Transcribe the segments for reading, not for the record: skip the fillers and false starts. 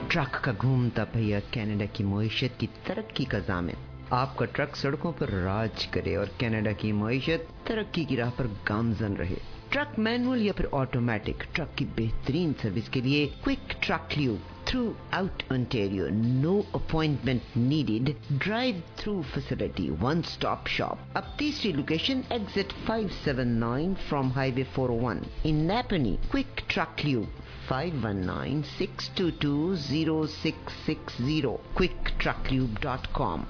Truck का घूमता पहिया कनाडा की मईशत की तरक्की का ज़ामिन। आपका ट्रक सड़कों पर राज करे और कनाडा की मईशत तरक्की की राह पर गामजन रहे। ट्रक मैनुअल या फिर ऑटोमेटिक, ट्रक की बेहतरीन सर्विस के लिए Quick Truck Lube throughout Ontario. No appointment needed, drive through facility, one stop shop. अब तीसरी location exit 579 from highway 401 in Nepean. Quick Truck Lube 519-622-0660, quicktrucklube.com।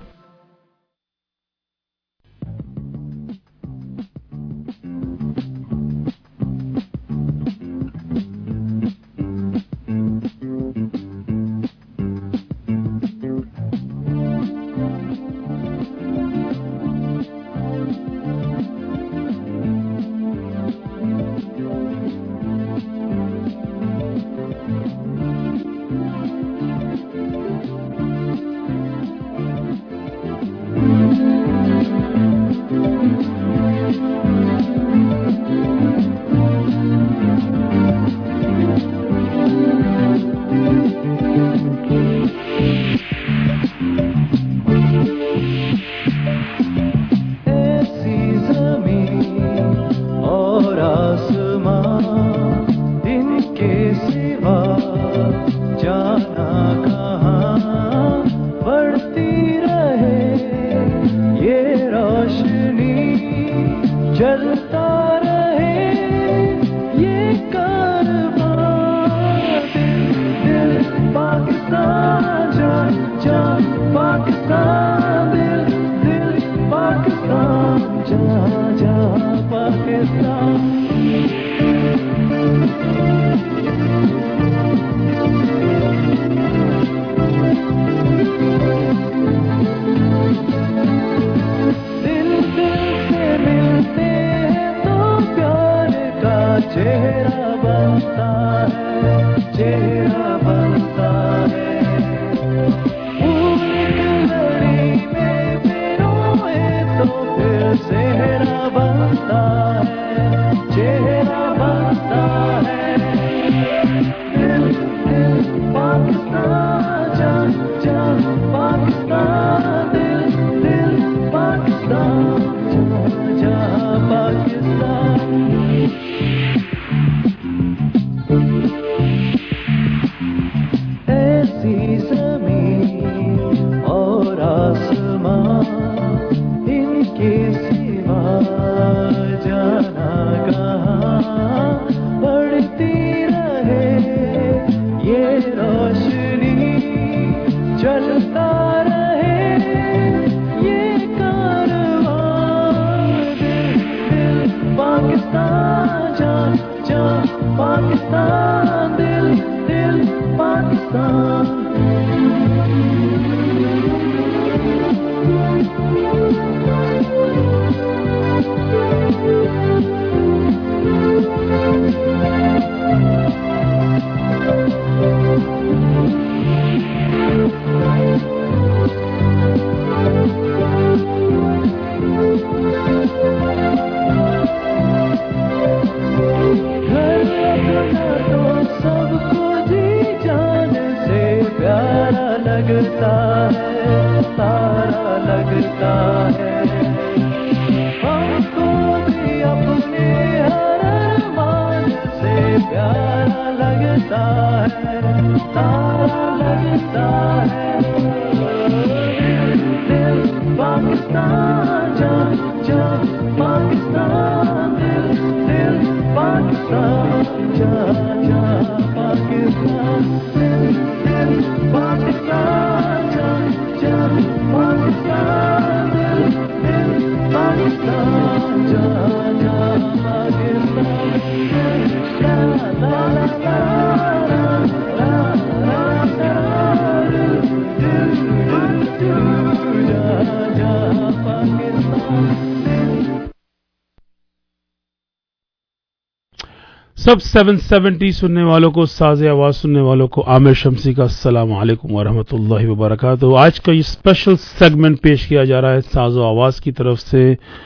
सब 770 सुनने वालों को, साज़े आवाज़ सुनने वालों को आमिर शम्सी का अस्सलाम वालेकुम वरहमतुल्लाहि वबरकातुहू। आज का ये स्पेशल सेगमेंट पेश किया जा रहा है साज़ो आवाज़ की तरफ से,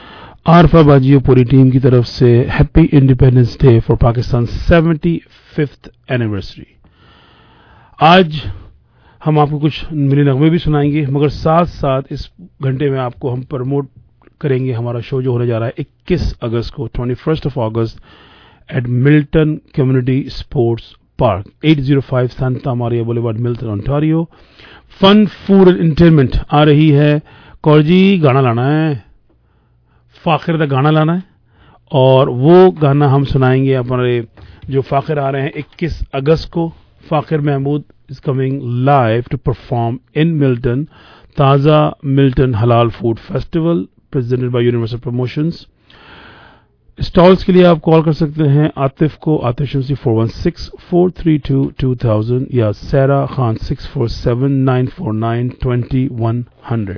आरफा बाजियो पूरी टीम की तरफ से। Happy independence day for Pakistan 75th anniversary. आज ہم آپ کو کچھ ملی نغمے بھی سنائیں گے، مگر ساتھ ساتھ اس گھنٹے میں آپ کو ہم پروموٹ کریں گے ہمارا شو جو ہونے جا رہا ہے 21 اگست کو 21 August at Milton Community Sports Park 805 Santa Maria Boulevard Milton Ontario. Fun food and entertainment آ رہی ہے. کور جی گانا لانا ہے، فاخر کا گانا لانا ہے، اور وہ گانا ہم سنائیں گے ہمارے جو فاخر آ رہے ہیں 21 اگست کو. Fakhir Mehmood is coming live to perform in Milton. Taza Milton Halal Food Festival presented by Universal Promotions. Stalls کے لیے آپ کال کر سکتے ہیں عاطف کو، عاطف شمسی 416-432-2000 یا سیرا خان 647-949-2100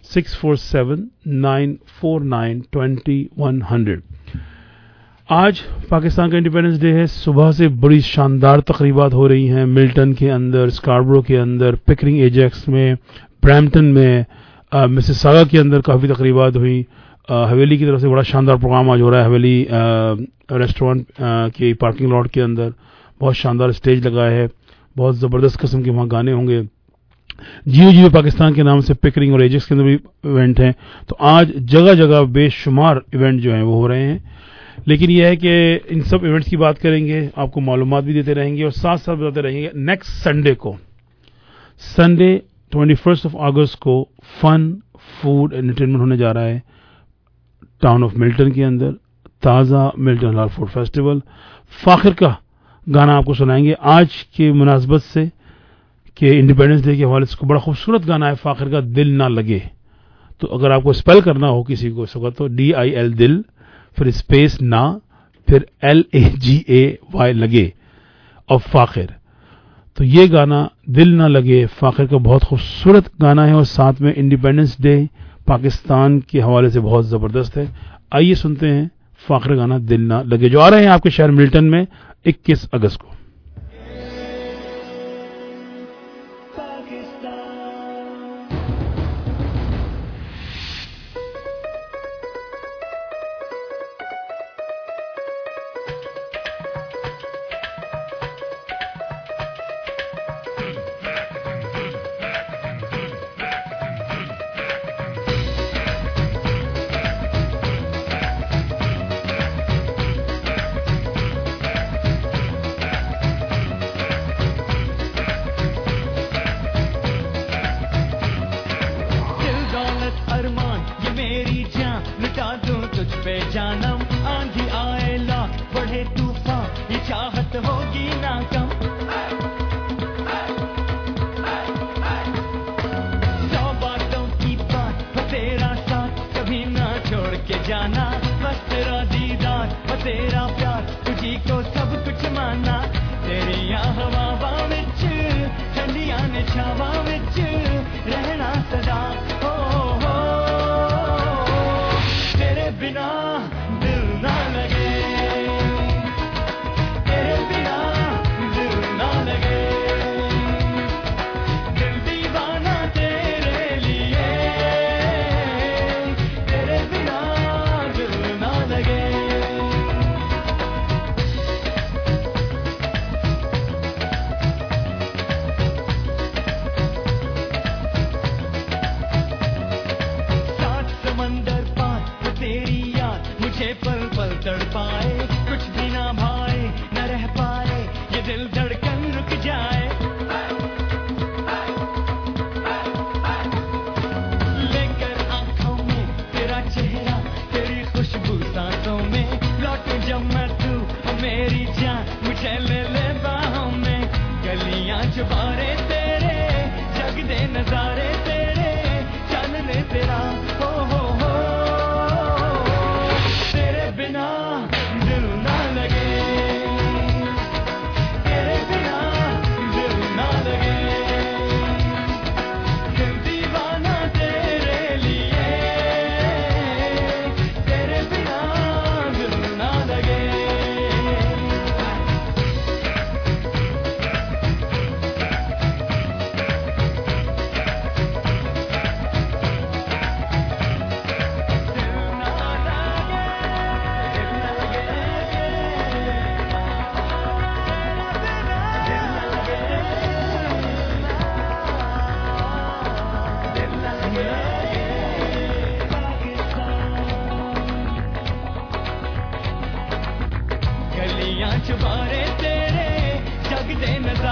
647-949-2100. آج پاکستان کا انڈیپینڈنس ڈے ہے. صبح سے بڑی شاندار تقریبات ہو رہی ہیں ملٹن کے اندر، اسکاربرو کے اندر، پکرنگ ایجیکس میں، برامپٹن میں، مسیساگا کے اندر کافی تقریبات ہوئی. حویلی کی طرف سے بڑا شاندار پروگرام آج ہو رہا ہے حویلی ریسٹورنٹ کی پارکنگ لاٹ کے اندر. بہت شاندار اسٹیج لگا ہے، بہت زبردست قسم کے وہاں گانے ہوں گے. جیو جیو پاکستان کے نام سے پکرنگ اور ایجیکس کے اندر بھی ایونٹ ہیں. تو آج جگہ جگہ بے شمار ایونٹ جو ہیں وہ ہو رہے ہیں. لیکن یہ ہے کہ ان سب ایونٹس کی بات کریں گے، آپ کو معلومات بھی دیتے رہیں گے اور ساتھ ساتھ بتاتے رہیں گے. نیکسٹ سنڈے کو، سنڈے 21 اگست کو فن فوڈ اینڈ انٹرٹینمنٹ ہونے جا رہا ہے ٹاؤن آف ملٹن کے اندر. تازہ ملٹن حلال فوڈ فیسٹیول. فاخر کا گانا آپ کو سنائیں گے آج کی مناسبت سے کہ انڈیپینڈنس ڈے کے حوالے سے. بڑا خوبصورت گانا ہے فاخر کا، دل نہ لگے. تو اگر آپ کو اسپیل کرنا ہو کسی کو اس وقت تو DIL دل، پھر اسپیس نہ، پھر LAGAY لگے اور فاخر. تو یہ گانا دل نہ لگے فاخر کا بہت خوبصورت گانا ہے اور ساتھ میں انڈیپینڈنس ڈے پاکستان کے حوالے سے بہت زبردست ہے. آئیے سنتے ہیں فاخر گانا دل نہ لگے جو آ رہے ہیں آپ کے شہر ملٹن میں 21 اگست کو.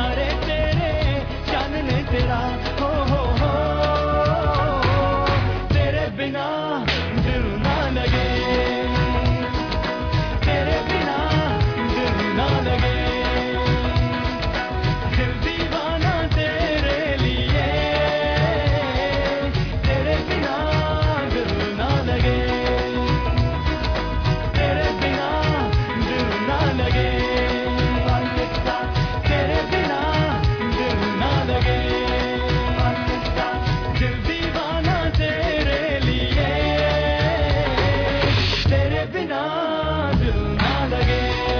सितारे तेरे चानने तेरा हो तेरे बिना दिल ना लगे तेरे बिना दिल ना लगे दिल दीवाना तेरे लिए तेरे बिना दिल ना लगे तेरे बिना दिल ना लगे तेरे बिना दिल ना लगे दिल दीवाना तेरे लिए तेरे बिना दिल ना लगे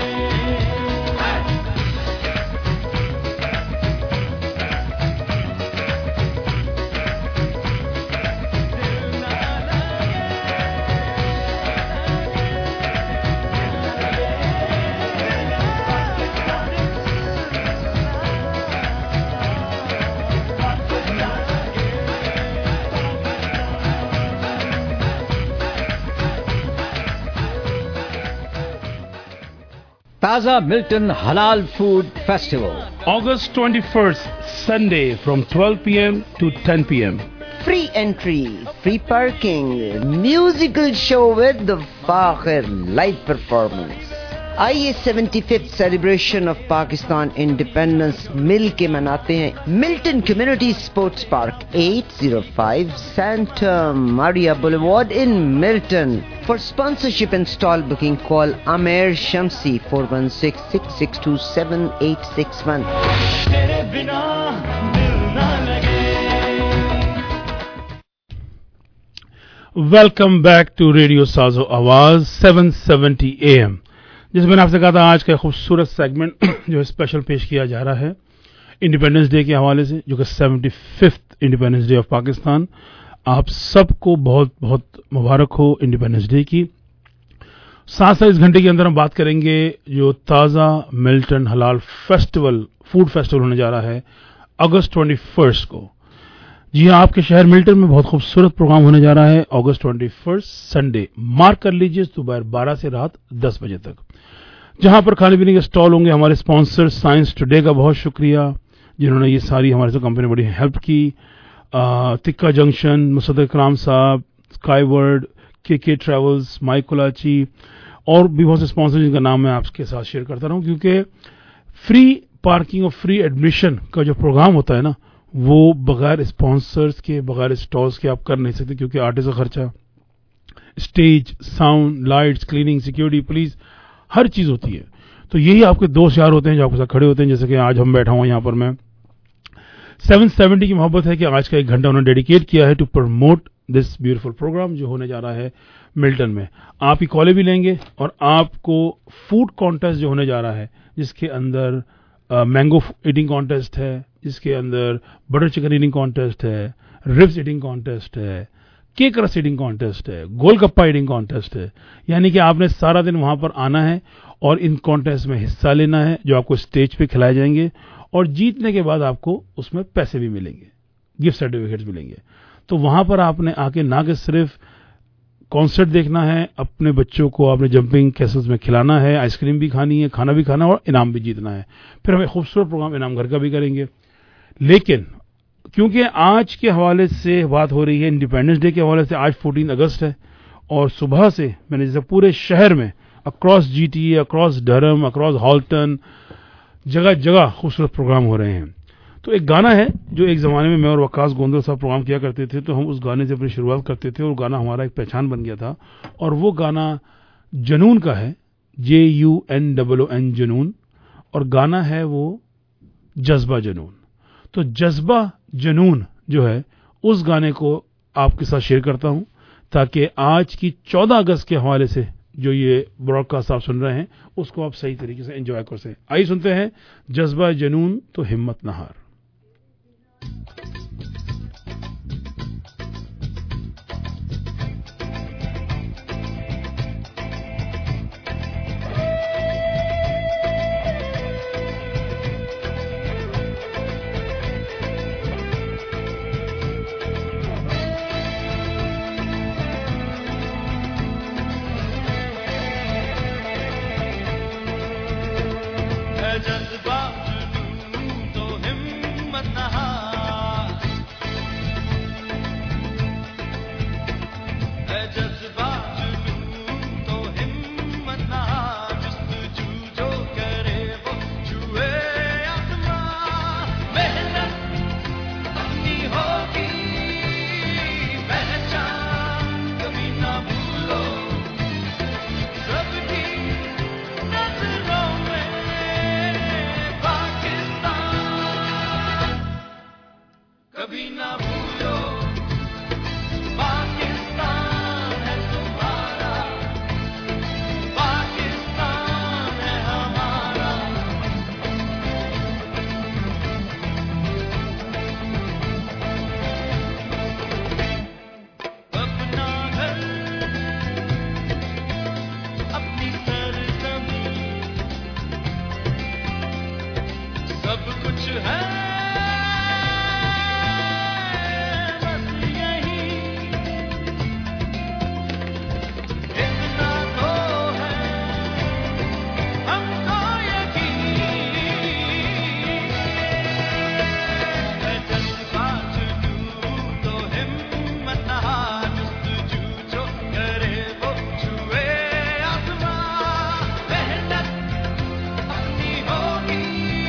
Taza Milton Halal Food Festival. August 21st, Sunday from 12 p.m. to 10 p.m. Free entry, free parking, musical show with the Fakhir live performance. आइए 75th celebration of Pakistan independence मिल के मनाते हैं Milton Community Sports Park 805 Santa Maria Boulevard in Milton. For sponsorship and stall booking, call Amer Shamsi 416-662-7861. तेरे बिना दिल ना लगे वेलकम बैक टू रेडियो साजो आवाज 770 AM। जैसे मैंने आपसे कहा था, आज का खूबसूरत सेगमेंट जो है स्पेशल पेश किया जा रहा है इंडिपेंडेंस डे के हवाले से, जो कि 75th independence day of Pakistan. आप सबको बहुत बहुत मुबारक हो इंडिपेंडेंस डे की। साथ साथ इस घंटे के अंदर हम बात करेंगे जो ताज़ा मिल्टन हलाल फेस्टिवल, फूड फेस्टिवल होने जा रहा है अगस्त 21 को। जी हाँ, आपके शहर मिल्टन में बहुत खूबसूरत प्रोग्राम होने जा रहा है अगस्त 21 संडे। मार्क कर लीजिए, सुबह 12 से रात 10 बजे तक, जहां पर खाने पीने के स्टॉल होंगे। हमारे स्पॉन्सर साइंस टुडे का बहुत शुक्रिया, जिन्होंने ये सारी हमारे साथ कंपनी बड़ी हेल्प की। तिक्का जंक्शन, मुसद्दर इकराम साहब, स्काईवर्ड, के ट्रेवल्स, माइक कोलाची और भी बहुत से स्पॉन्सर जिनका नाम मैं आपके साथ शेयर करता रहूं, क्योंकि फ्री पार्किंग और फ्री एडमिशन का जो प्रोग्राम होता है ना, वो बगैर स्पॉन्सर्स के, बगैर स्टॉल्स के आप कर नहीं सकते, क्योंकि आर्टिस्ट का खर्चा, stage, sound, lights, cleaning, security, police, हर चीज होती है। तो यही आपके दोस्त यार होते हैं जो आपके साथ खड़े होते हैं। जैसे कि आज हम बैठा हुआ यहाँ पर, मैं 770 की मोहब्बत है कि आज का 1 घंटा उन्होंने डेडिकेट किया है to promote this beautiful program जो होने जा रहा है मिल्टन में। आप ही कॉलेज भी लेंगे और आपको फूड कॉन्टेस्ट जो होने जा रहा है, जिसके अंदर मैंगो ईटिंग कॉन्टेस्ट है, जिसके अंदर बटर चिकन ईटिंग कॉन्टेस्ट है, रिब्स ईटिंग कॉन्टेस्ट है, केक रस ईटिंग कॉन्टेस्ट है, गोलगप्पा ईटिंग कॉन्टेस्ट है। यानी कि आपने सारा दिन वहां पर आना है और इन कॉन्टेस्ट में हिस्सा लेना है, जो आपको स्टेज पे खिलाए जाएंगे और जीतने के बाद आपको उसमें पैसे भी मिलेंगे, गिफ्ट सर्टिफिकेट्स मिलेंगे। तो वहां पर आपने आके ना कि सिर्फ कॉन्सर्ट देखना है, अपने बच्चों को आपने जंपिंग कैसल्स में खिलाना है, आइसक्रीम भी खानी है, खाना भी खाना है और इनाम भी जीतना है। फिर हमें खूबसूरत प्रोग्राम इनाम घर का भी करेंगे। लेकिन क्योंकि आज के हवाले से बात हो रही है, इंडिपेंडेंस डे के हवाले से, आज 14 अगस्त है और सुबह से मैंने जैसे पूरे शहर में across GTA, across Durham, across Halton, जगह जगह खूबसूरत प्रोग्राम हो रहे हैं। तो एक गाना है जो एक जमाने में मैं और वकास गोंदल साहब प्रोग्राम किया करते थे, तो हम उस गाने से अपनी शुरुआत करते थे और गाना हमारा एक पहचान बन गया था। और वो गाना जनून का है, JUNON जनून, और गाना है वो जज्बा जनून। तो जज्बा जनून जो है, उस गाने को आपके साथ शेयर करता हूं, ताकि आज की 14 अगस्त के हवाले से जो ये ब्रॉडकास्ट आप सुन रहे हैं, उसको आप सही तरीके से एंजॉय कर सकें। आइए सुनते हैं जज्बा जनून तो हिम्मत न हार। जज्बा जुनून तो कभी ना भूलो पाकिस्तान है तुम्हारा, पाकिस्तान है हमारा। अपना घर अपनी सरजमीं सब कुछ है बस यही, इतना तो है हमको यकीन है। जज्बा जुनू तो हिम्मत न हार, जस्तजू जो करे वो छुए आसमां। मेहनत अपनी होगी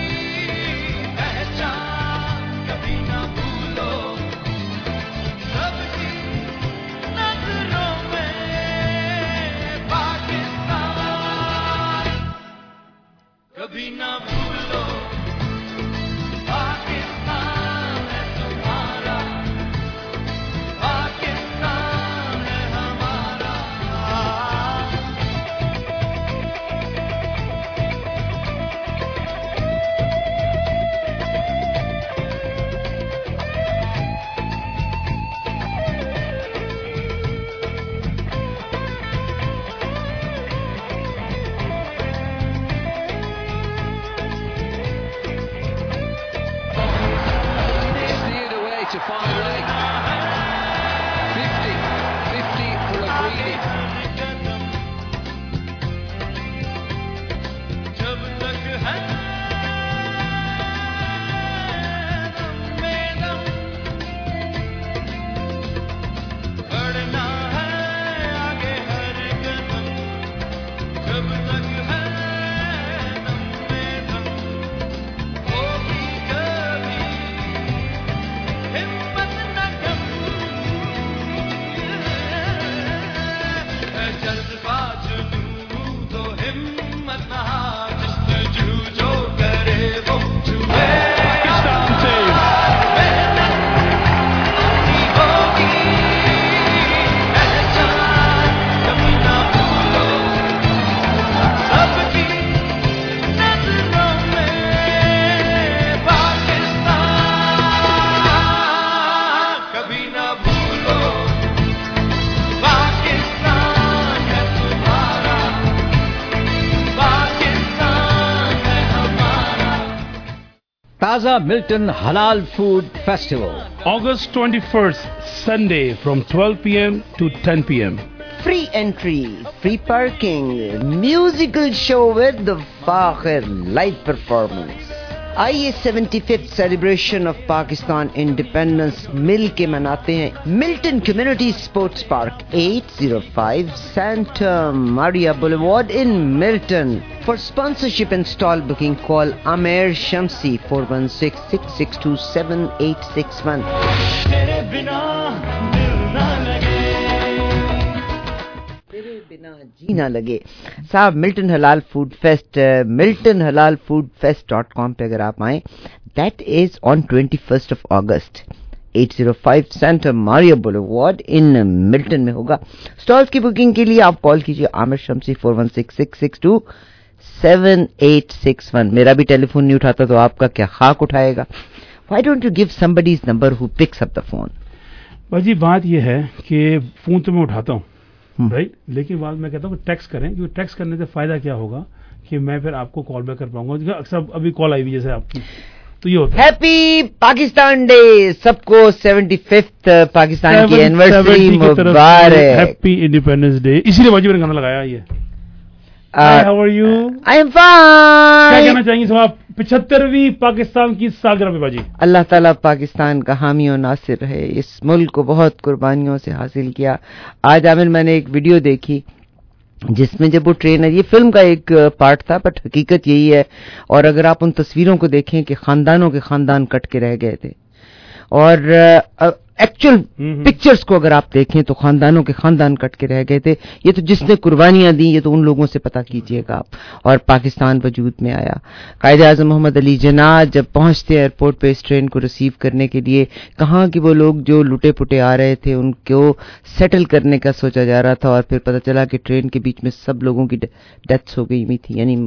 पहचान, कभी ना भूलो सबकी नजरों में पाकिस्तान, कभी ना भूलो पाकिस्तान है तुम्हारा, पाकिस्तान है हमारा। Steered away to far right. 50 for a breathing. जब तक है दम में दम, बढ़ना है आगे हर कदम। जब तक है दम में दम, होगी कभी हिम्मत न कम। है जज्बा जुनू तो हिम्मत न हार, जस्तजू जो करे वो छुए आसमां। मेहनत अपनी होगी पहचान, कभी ना भूलो सबकी नजरों में पाकिस्तान, कभी ना भूलो पाकिस्तान है तुम्हारा, पाकिस्तान है हमारा। Taza Milton Halal Food Festival. August 21st, Sunday from 12 p.m. to 10 p.m. Free entry, free parking, musical show with the Fakhir live performance. आइए 75th celebration of Pakistan independence मिल के मनाते हैं Milton Community Sports Park 805 Santa Maria Boulevard in Milton. For sponsorship and stall booking, call Amer Shamsi 416-662-7861. तेरे बिना दिल ना लगे, तेरे बिना जी ना लगे। साहब मिल्टन हलाल फूड फेस्ट, miltonhalalfoodfest.com पे अगर आप आएं, that is on 21st of August 805 Santa Maria Boulevard in Milton में होगा। स्टॉल्स की बुकिंग के लिए आप कॉल कीजिए आमिर शम्सी 416-662-7861। मेरा भी टेलीफोन नहीं उठाता तो आपका क्या खाक उठाएगा? Why don't you give somebody's number who picks up the phone? भाजी बात यह है कि फोन तो मैं उठाता हूँ राइट, लेकिन बाद में कहता हूँ टेक्स्ट करें, क्योंकि टेक्स्ट करने से फायदा क्या होगा कि मैं फिर आपको कॉल बैक कर पाऊंगा। अक्सर अभी कॉल आई हुई जैसे आपकी, तो ये होता है। हैप्पी पाकिस्तान डे सबको, 75th पाकिस्तान की एनिवर्सरी मुबारक। हैप्पी इंडिपेंडेंस डे, इसीलिए भाजी मैंने गाना लगाया ये। How are you? I am क्या फाइन। कहना चाहेंगे साहब 75वीं पाकिस्तान की सालगिरह पे बाजी? अल्लाह ताला पाकिस्तान का हामी और नासिर रहे। इस मुल्क को बहुत कुर्बानियों से हासिल किया। आज आमिर मैंने एक वीडियो देखी जिसमें जब वो ट्रेनर, ये फिल्म का एक पार्ट था बट हकीकत यही है, और अगर आप उन तस्वीरों को देखें कि खानदानों के खानदान कट के रह गए थे اور ایکچوئل پکچرز کو اگر آپ دیکھیں تو خاندانوں کے خاندان کٹ کے رہ گئے تھے. یہ تو جس نے قربانیاں دی یہ تو ان لوگوں سے پتہ کیجئے گا آپ. اور پاکستان وجود میں آیا. قائد اعظم محمد علی جناح جب پہنچتے ایئرپورٹ پہ اس ٹرین کو ریسیو کرنے کے لیے, کہاں کہ وہ لوگ جو لٹے پٹے آ رہے تھے ان کو سیٹل کرنے کا سوچا جا رہا تھا, اور پھر پتہ چلا کہ ٹرین کے بیچ میں سب لوگوں کی ڈیتھس ہو گئی ہوئی تھی, یعنی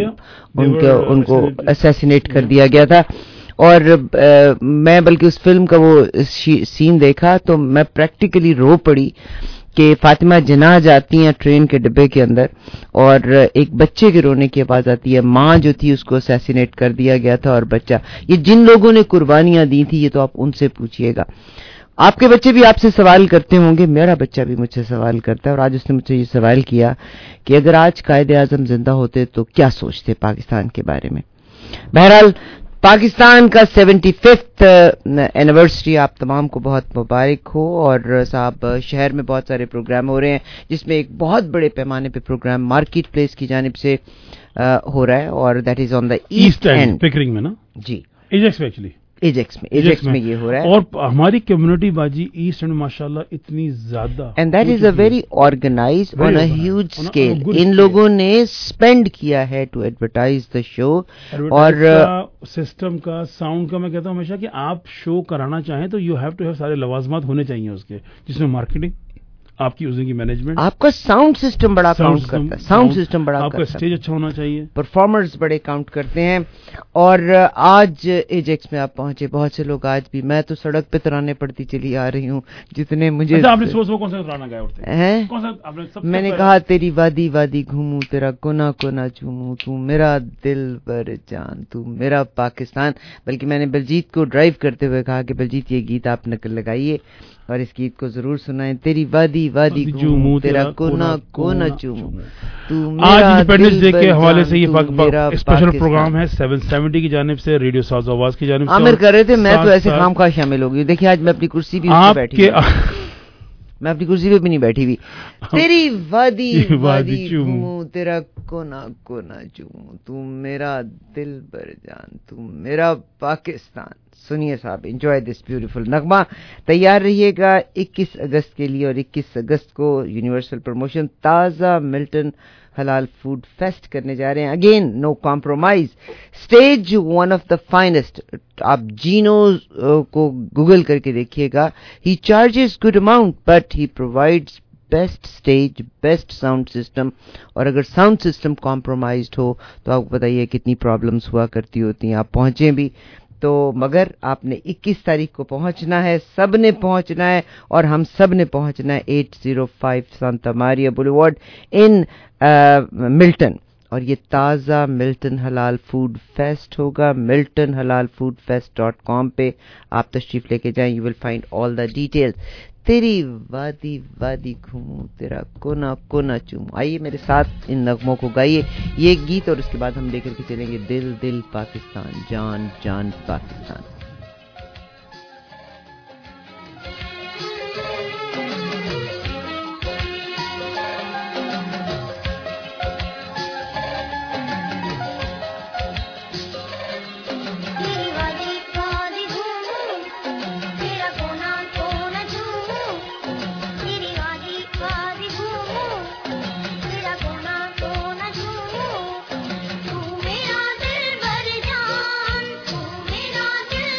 ان کو اسیسینیٹ کر دیا گیا تھا. اور میں بلکہ اس فلم کا وہ سین دیکھا تو میں پریکٹیکلی رو پڑی کہ فاطمہ جناح جاتی ہیں ٹرین کے ڈبے کے اندر اور ایک بچے کے رونے کی آواز آتی ہے. ماں جو تھی اس کو اسیسینیٹ کر دیا گیا تھا, اور بچہ, یہ جن لوگوں نے قربانیاں دی تھی یہ تو آپ ان سے پوچھئے گا. آپ کے بچے بھی آپ سے سوال کرتے ہوں گے, میرا بچہ بھی مجھ سے سوال کرتا ہے, اور آج اس نے مجھ سے یہ سوال کیا کہ اگر آج قائد اعظم زندہ ہوتے تو کیا سوچتے پاکستان کے بارے میں. بہرحال پاکستان کا 75th اینیورسری آپ تمام کو بہت مبارک ہو. اور صاحب شہر میں بہت سارے پروگرام ہو رہے ہیں, جس میں ایک بہت بڑے پیمانے پہ پروگرام مارکیٹ پلیس کی جانب سے ہو رہا ہے, اور that is on the east end Pickering میں نا, جی ایجیکس میں ایکچولی ایجیکس میں یہ ہو رہا ہے. اور ہماری کمیونٹی باجی ایسٹ اینڈ ماشاءاللہ اتنی زیادہ, and that is a very organized on a huge scale. ان لوگوں نے اسپینڈ کیا ہے ٹو ایڈورٹائز دا شو. اور سسٹم کا, ساؤنڈ کا, میں کہتا ہوں ہمیشہ کہ آپ شو کرانا چاہیں تو یو ہیو ٹو ہیو سارے لوازمات ہونے چاہیے اس کے, جس میں مارکیٹنگ, آپ کی یوزنگ کی مینجمنٹ, آپ کا ساؤنڈ سسٹم بڑا کاؤنٹ کرتا ہے, ساؤنڈ سسٹم بڑا, آپ کا اسٹیج اچھا ہونا چاہیے, پرفارمرز بڑے کاؤنٹ کرتے ہیں. اور آج ایجیکس میں آپ پہنچے, بہت سے لوگ آج بھی, میں تو سڑک پہ ترانے پڑتی چلی آ رہی ہوں جتنے مجھے. آپ نے صبح کون سا ترانا گایا اٹھتے ہیں؟ میں نے کہا تیری وادی وادی گھوموں, تیرا کونا کونا چوموں, تو میرا دل بر جان, تو میرا پاکستان. بلکہ میں نے بلجیت کو ڈرائیو کرتے ہوئے کہا کہ بلجیت یہ گیت آپ نقل لگائیے اور اس گیت کو ضرور سنائیں. تیری وادی وادی گھوموں, تیرا کونا کونا چوموں, تو آج انڈیپینڈنس ڈے کے حوالے سے یہ اسپیشل پروگرام ہے 770 کی جانب سے, ریڈیو ساز آواز کی جانب سے. عامر کر رہے تھے, میں تو ایسے خام خواہ شامل ہو گئی. دیکھیے آج میں اپنی کرسی بھی بیٹھی, میں اپنی کرسی پہ بھی نہیں بیٹھی ہوئی. تیری وادی وادی چوموں, تیرا کونا کونا چوموں, تو میرا دل بر جان, تو میرا پاکستان. سنیے صاحب, انجوائے دس بیوٹیفل نغمہ. تیار رہیے گا 21 اگست کے لیے, اور 21 اگست کو Universal Promotion Taza Milton Halal Food Fest کرنے جا رہے ہیں. Again no compromise, stage one of the finest. آپ جینو کو گوگل کر کے دیکھیے گا. He charges good amount but he provides best stage, best sound system. اور اگر ساؤنڈ سسٹم کمپرومائزڈ ہو تو آپ کو بتائیے کتنی پرابلمس ہوا کرتی ہوتی ہیں. آپ پہنچیں بھی تو, مگر آپ نے 21 تاریخ کو پہنچنا ہے, سب نے پہنچنا ہے, اور ہم سب نے پہنچنا ہے 805 Santa Maria Boulevard in Milton. اور یہ Taza Milton Halal Food Fest ہوگا. ملٹن حلال فوڈ فیسٹ.com پہ آپ تشریف لے کے جائیں, you will find all the details. تیری وادی وادی گھوموں, تیرا کونا کونا چوموں. آئیے میرے ساتھ ان نغموں کو گائیے, یہ گیت, اور اس کے بعد ہم لے کر کے چلیں گے دل دل پاکستان, جان جان پاکستان. میرا دل بر جان, تو میرا دل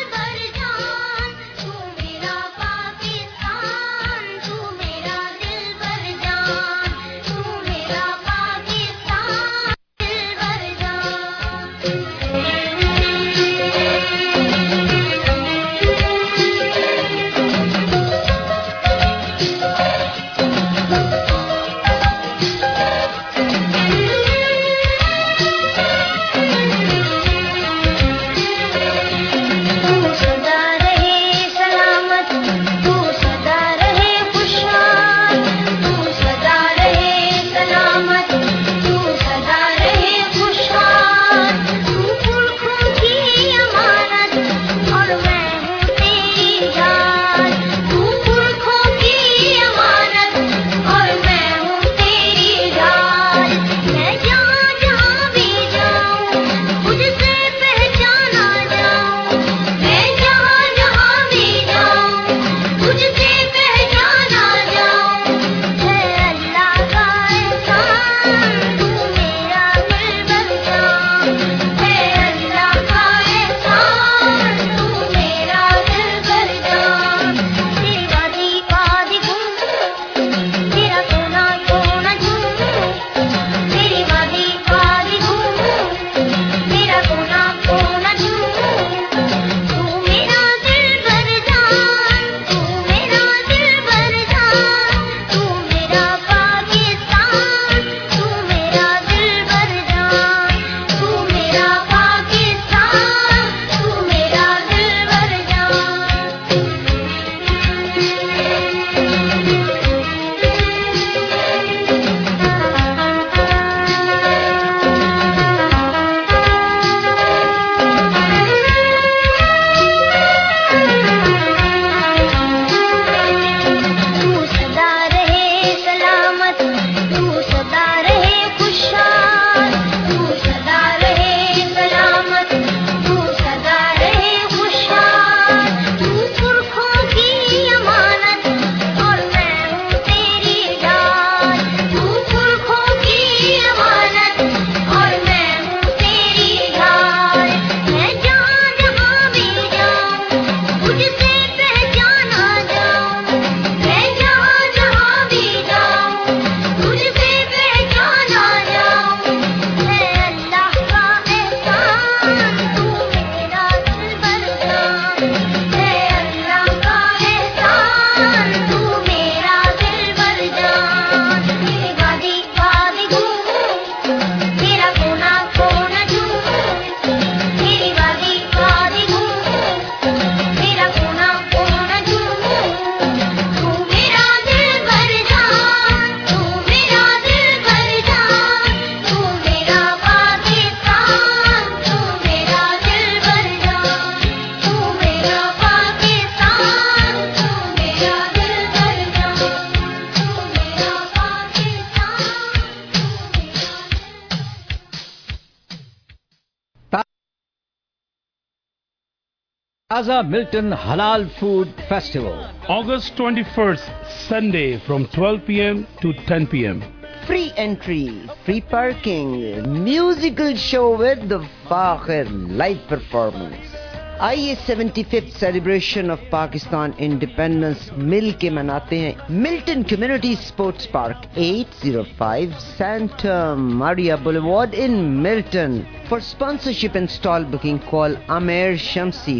Taza Milton Halal Food Festival. August 21st, Sunday from 12 p.m. to 10 p.m. Free entry, free parking, musical show with the Fakhir live performance. آئیے 75th celebration of Pakistan independence مل کے مناتے ہیں Milton Community Sports Park 805 Santa Maria Boulevard in Milton. For sponsorship and stall booking, call Amer Shamsi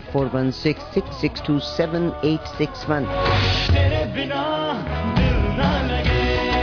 416-662-7861. تیرے بنا دل نہ لگے.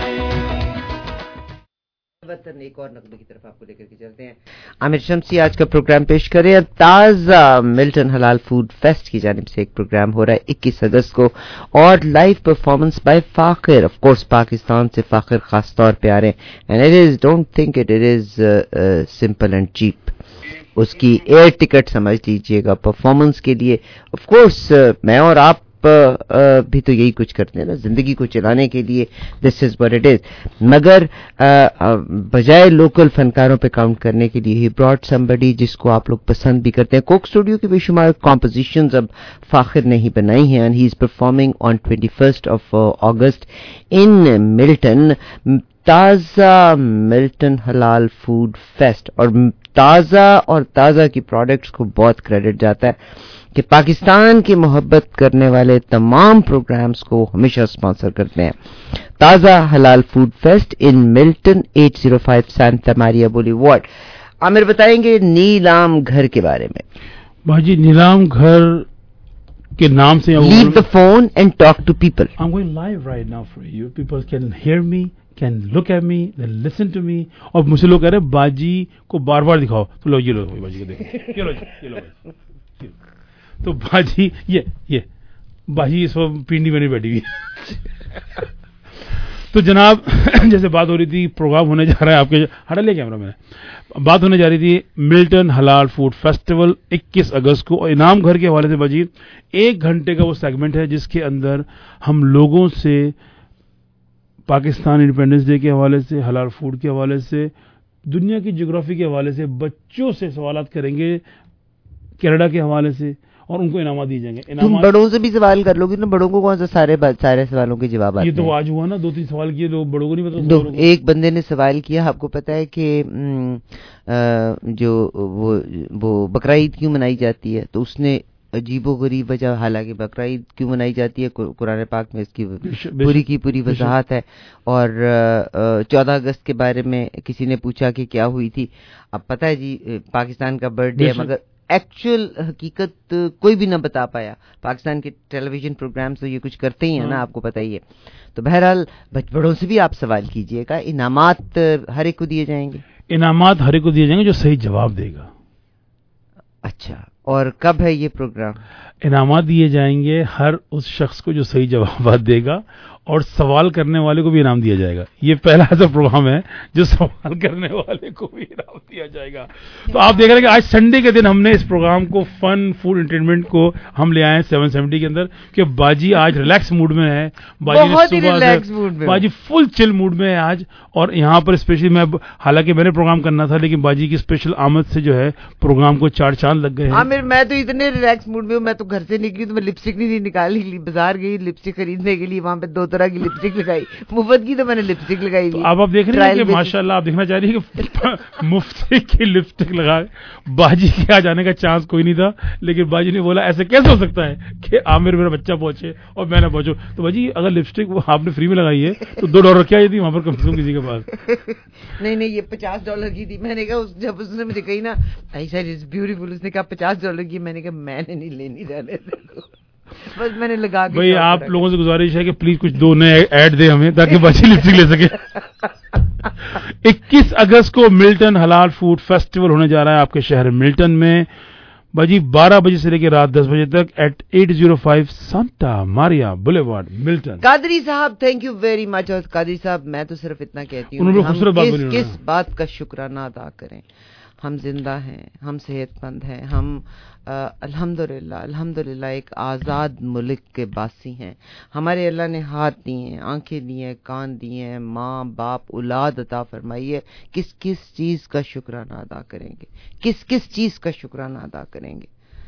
وطن ایک اور نغمے کی طرف آپ کو لے کر کے چلتے ہیں. عامر شمسی آج کا پروگرام پیش کرے. تازہ ملٹن حلال فوڈ فیسٹ کی جانب سے ایک پروگرام ہو رہا ہے 21 اگست کو اور live performance by Fakhir. Of course Pakistan سے فاخر خاص طور پہ آ رہے ہیں and it is don't think it is simple and cheap. اس کی ایئر ٹکٹ سمجھ لیجیے گا پرفارمنس کے لیے. آف کورس میں اور آپ بھی تو یہی کچھ کرتے ہیں نا زندگی کو چلانے کے لیے. This is what it is. مگر بجائے لوکل فنکاروں پہ کاؤنٹ کرنے کے لیے ہی براٹ سمبڈی جس کو آپ لوگ پسند بھی کرتے ہیں. کوک اسٹوڈیو کے بے شمار کمپوزیشنز اب فاخر نے ہی بنائی ہیں and he is performing on 21st of August in Milton. Taza Milton Halal Food Fest اور تازہ کی پروڈکٹس کو بہت کریڈٹ جاتا ہے کہ پاکستان کی محبت کرنے والے تمام پروگرامز کو ہمیشہ اسپانسر کرتے ہیں. Taza Halal Food Fest in Milton 805 Santa Maria Boulevard. عامر بتائیں گے نیلام گھر کے بارے میں. بھاجی نیلام گھر کے نام سے leave the phone and talk to people. I'm going live right now for you. People can hear me, can look at me, then listen to me. اور مجھ سے لوگ کہہ رہے ہیں باجی کو بار بار دکھاؤ. تو لو یہ لو باجی کو دیکھو. یہ لو تو باجی یہ باجی اس وقت پنڈی میں نہیں بیٹھی ہوئی. تو جناب جیسے بات ہو رہی تھی پروگرام ہونے جا رہا ہے آپ کے ہٹا لے کیمرہ میں بات ہونے جا رہی تھی ملٹن حلال فوڈ فیسٹیول 21 اگست کو. انعام گھر کے حوالے سے باجی 1 گھنٹے کا وہ سیگمنٹ ہے جس کے اندر ہم لوگوں سے پاکستان انڈیپینڈنس ڈے کے حوالے سے حلال فوڈ کے حوالے سے دنیا کی جغرافی کے حوالے سے بچوں سے سوالات کریں گے کینیڈا کے حوالے سے اور ان کو انعامات دیے جائیں گے. تم بڑوں سے بھی سوال کر لو گے نا. بڑوں کو کون سا سارے سوالوں کے جواب آتے ہیں. یہ تو آج ہوا نا 2-3 سوال کیے تو بڑوں کو نہیں پتا. ایک بندے نے سوال کیا آپ کو پتا ہے کہ جو وہ بقرعید کیوں منائی جاتی ہے تو اس نے عجیب و غریب وجہ حالانکہ بقرعید کیوں منائی جاتی ہے قرآن پاک میں اس کی پوری وضاحت ہے. اور 14 اگست کے بارے میں کسی نے پوچھا کہ کیا ہوئی تھی. اب پتہ ہے جی پاکستان کا برتھ ڈے ہے مگر ایکچوئل حقیقت کوئی بھی نہ بتا پایا. پاکستان کے ٹیلی ویژن پروگرام تو یہ کچھ کرتے ہی ہیں نا آپ کو پتہ ہی ہے. تو بہرحال بڑوں سے بھی آپ سوال کیجئے گا. انعامات ہر ایک کو دیے جائیں گے. انعامات ہر ایک کو دیے جائیں گے جو صحیح جواب دے گا. اچھا اور کب ہے یہ پروگرام؟ انعامات دیے جائیں گے ہر اس شخص کو جو صحیح جوابات دے گا اور سوال کرنے والے کو بھی انعام دیا جائے گا. یہ پہلا ایسا پروگرام ہے جو سوال کرنے والے کو بھی انعام دیا جائے گا. تو آپ دیکھ رہے ہیں کہ آج سنڈے کے دن ہم نے اس پروگرام کو فن فوڈ انٹرٹینمنٹ کو ہم لے آئے ہیں 770 کے اندر کہ باجی آج ریلیکس موڈ میں ہے. باجی فل چل موڈ میں ہے آج. اور یہاں پر اسپیشلی میں حالانکہ میں نے پروگرام کرنا تھا لیکن باجی کی اسپیشل آمد سے جو ہے پروگرام کو 4 چاند لگ گئے ہیں. میں تو اتنے ریلیکس موڈ میں ہوں. میں تو گھر سے نکلی تو میں لپسٹک نہیں نکالی. بازار گئی لپسٹک خریدنے کے لیے. وہاں پہ 2 طرح کی لپسٹک لگائی. مفت کی تو میں نے لپسٹک لگائی. اب آپ دیکھ رہے ہیں کہ ماشاءاللہ آپ دیکھنا چاہ رہی ہیں کہ مفت کی لپسٹک لگائے. باجی کے آ جانے کا چانس کوئی نہیں تھا لیکن باجی نے بولا ایسے کیسے ہو سکتا ہے کہ عامر میرا بچہ پہنچے اور میں نہ پہنچوں. تو باجی اگر لپسٹک آپ نے فری میں لگائی ہے تو $2 کیا تھی وہاں پر کم سے کم کسی کے پاس. نہیں یہ $50 کی تھی. میں نے کہا جب اس نے مجھے کہی نا آئی سیڈ اٹس بیوٹیفل. اس نے کہا $50 کی. میں نے کہا میں نے نہیں لینی رہنے بس میں نے لگا کے. بھائی آپ لوگوں سے گزارش ہے کہ پلیز کچھ 2 نئے ایڈ دیں ہمیں تاکہ باجی لپسٹک لے سکے. 21 اگست کو ملٹن حلال فوڈ فیسٹیول ہونے جا رہا ہے آپ کے شہر ملٹن میں باجی 12 بجے سے لے کے رات 10 بجے تک at 805 Santa Maria Boulevard Milton. Qadri صاحب تھینک یو ویری مچ. اور قادری صاحب میں تو صرف اتنا کہتی ہوں کس بات کا شکرانہ ادا کریں. ہم زندہ ہیں, ہم صحت مند ہیں, ہم الحمدللہ ایک آزاد ملک کے باسی ہیں. ہمارے اللہ نے ہاتھ دیے ہیں, آنکھیں دی ہیں, کان دیے ہیں, ماں باپ اولاد عطا فرمائی ہے. کس چیز کا شکرانہ ادا کریں گے؟ کس چیز کا شکرانہ ادا کریں گے؟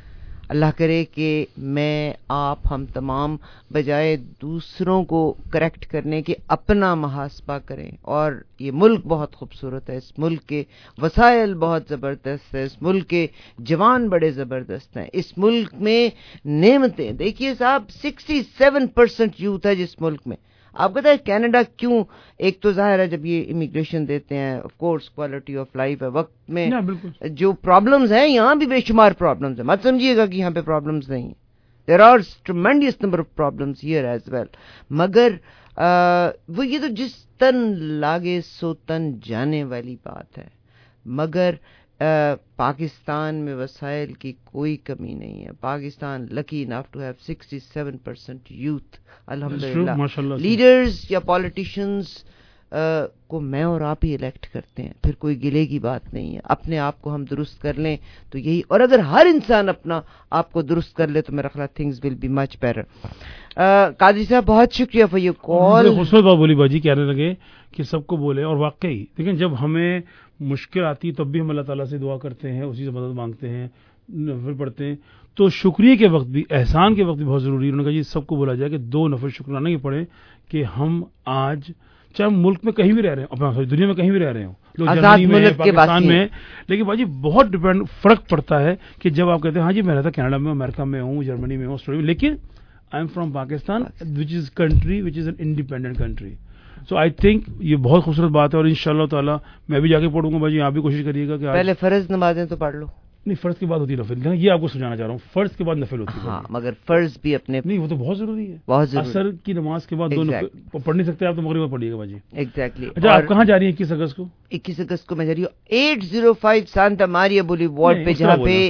اللہ کرے کہ میں آپ ہم تمام بجائے دوسروں کو کریکٹ کرنے کے اپنا محاسبہ کریں. اور یہ ملک بہت خوبصورت ہے, اس ملک کے وسائل بہت زبردست ہیں, اس ملک کے جوان بڑے زبردست ہیں, اس ملک میں نعمتیں دیکھیے صاحب 67% یوتھ ہے جس ملک میں. آپ کہتے ہیں کینیڈا کیوں؟ ایک تو ظاہر ہے جب یہ امیگریشن دیتے ہیں of course quality of life ہے, وقت میں جو پرابلمز ہیں یہاں بھی بے شمار پرابلمز ہیں, مت سمجھیے گا کہ یہاں پہ پرابلمز نہیں ہیں. There are tremendous number of problems here as well. مگر وہ یہ تو جس تن لاگے سو تن جانے والی بات ہے. مگر پاکستان میں وسائل کی کوئی کمی نہیں ہے. Pakistan lucky enough to have 67% youth الحمدللہ. لیڈرز یا پالیٹیشینز کو میں اور آپ ہی الیکٹ کرتے ہیں, پھر کوئی گلے کی بات نہیں ہے. اپنے آپ کو ہم درست کر لیں تو یہی, اور اگر ہر انسان اپنا آپ کو درست کر لے تو میرا خیال things will be much better. Qadri صاحب بہت شکریہ فار یور کال. خوبصورت بات بولی باجی, کہنے لگے کہ سب کو بولے, اور واقعی لیکن جب ہمیں مشکل آتی تب بھی ہم اللہ تعالیٰ سے دعا کرتے ہیں, اسی سے مدد مانگتے ہیں, نفل پڑھتے ہیں. تو شکریہ کے وقت بھی, احسان کے وقت بھی بہت ضروری ہے. انہوں نے کہا جی سب کو بولا جائے کہ 2 نفل شکرانے کے پڑھیں کہ ہم آج چاہے ملک میں کہیں بھی رہ رہے ہیں, دنیا میں کہیں بھی رہ رہے ہوں, لوگ جرمنی میں پاکستان میں, لیکن باجی بہت ڈیپینڈ فرق پڑتا ہے کہ جب آپ کہتے ہیں ہاں جی میں رہتا کینیڈا میں, امریکہ میں ہوں, جرمنی میں ہوں, آسٹریلیا میں, لیکن I am from Pakistan which is country which is an independent country. So I think یہ بہت خوبصورت بات ہے, اور انشاءاللہ تعالیٰ میں بھی جا کے پڑھوں گا. باجی آپ بھی کوشش کریے گا کہ پہلے فرض نمازیں تو پڑھ لو. نہیں, فرض کے بعد ہوتی ہے نفل, یہ آپ کو سمجھانا چاہ رہا ہوں, فرض کے بعد نفل ہوتی ہے. ہاں مگر فرض بھی اپنے نہیں, وہ تو بہت ضروری ہے, بہت ضروری. عصر کی نماز کے بعد 2 نفل پڑھ نہیں سکتے آپ, تو مغرب میں پڑھیے گا باجی. ایگزیکٹلی. اچھا آپ کہاں جا رہی ہیں 21 اگست کو؟ 21 اگست کو میں جا رہی ہوں 805 سانتا ماریا بولی وارڈ پہ, جہاں پہ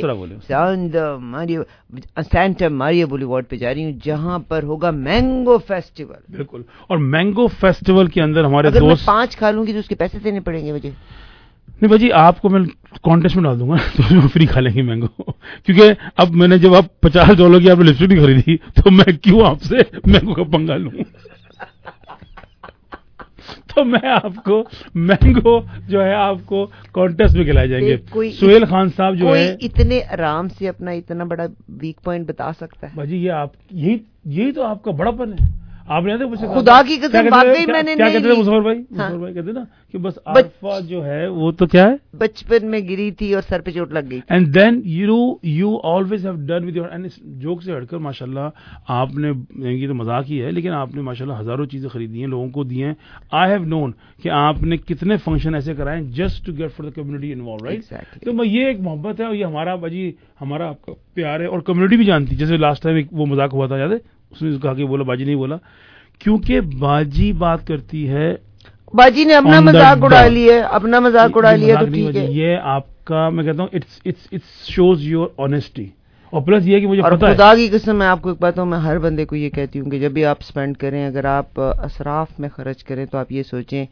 سانتا ماریا بولی وارڈ پہ جا رہی ہوں, جہاں پر ہوگا مینگو فیسٹیول. بالکل, اور مینگو فیسٹیول کے اندر ہمارے اگر دوست, میں 5 کھا لوں گی تو اس کے پیسے دینے پڑیں گے مجھے. نہیں باجی آپ کو میں کانٹیسٹ میں ڈال دوں گا تو فری کھا لیں گے مینگو, کیونکہ اب میں نے جب آپ $50 کی آپ نے لپسٹک نہیں خریدی تو میں کیوں آپ سے مینگو کا پنگا لوں. تو میں آپ کو مینگو جو ہے آپ کو کانٹیسٹ میں کھلائے جائیں گے. سہیل خان صاحب جو ہے اتنے آرام سے اپنا اتنا بڑا ویک پوائنٹ بتا سکتا ہے. باجی یہ آپ یہی تو آپ کا بڑا پن ہے. آپ نے خدا کی قسم واقعی میں نے کیا کہتے ہیں مظفر بھائی کہتے نا کہ بس عارفہ جو ہے وہ تو کیا ہے بچپن میں گری تھی اور سر پہ چوٹ لگ گئی. And then you always have done with your, and joke سے ہٹ کر ماشاءاللہ آپ نے, یہ تو مذاق ہی ہے لیکن آپ نے ماشاءاللہ ہزاروں چیزیں خریدی ہیں, لوگوں کو دی ہیں. آئی ہیو نون کہ آپ نے کتنے فنکشن ایسے کرائے just to get for the community involve, right. تو میں یہ ایک محبت ہے, اور یہ ہمارا باجی ہمارا آپ کا پیار ہے, اور کمیونٹی بھی جانتی. جیسے لاسٹ ٹائم وہ مذاق ہوا تھا یاد ہے, اس نے کہا کہ بولا باجی نہیں بولا, کیونکہ باجی بات کرتی ہے, باجی نے اپنا مذاق اڑا لیا, اپنا مذاق اڑا لیا تو ٹھیک ہے. یہ آپ کا میں کہتا ہوں اٹ شوز یور آنیسٹی, اور پلس یہ کہ مجھے پتہ ہے, خدا کی قسم میں آپ کو ایک بات ہوں, میں ہر بندے کو یہ کہتی ہوں کہ جب بھی آپ اسپینڈ کریں, اگر آپ اسراف میں خرچ کریں تو آپ یہ سوچیں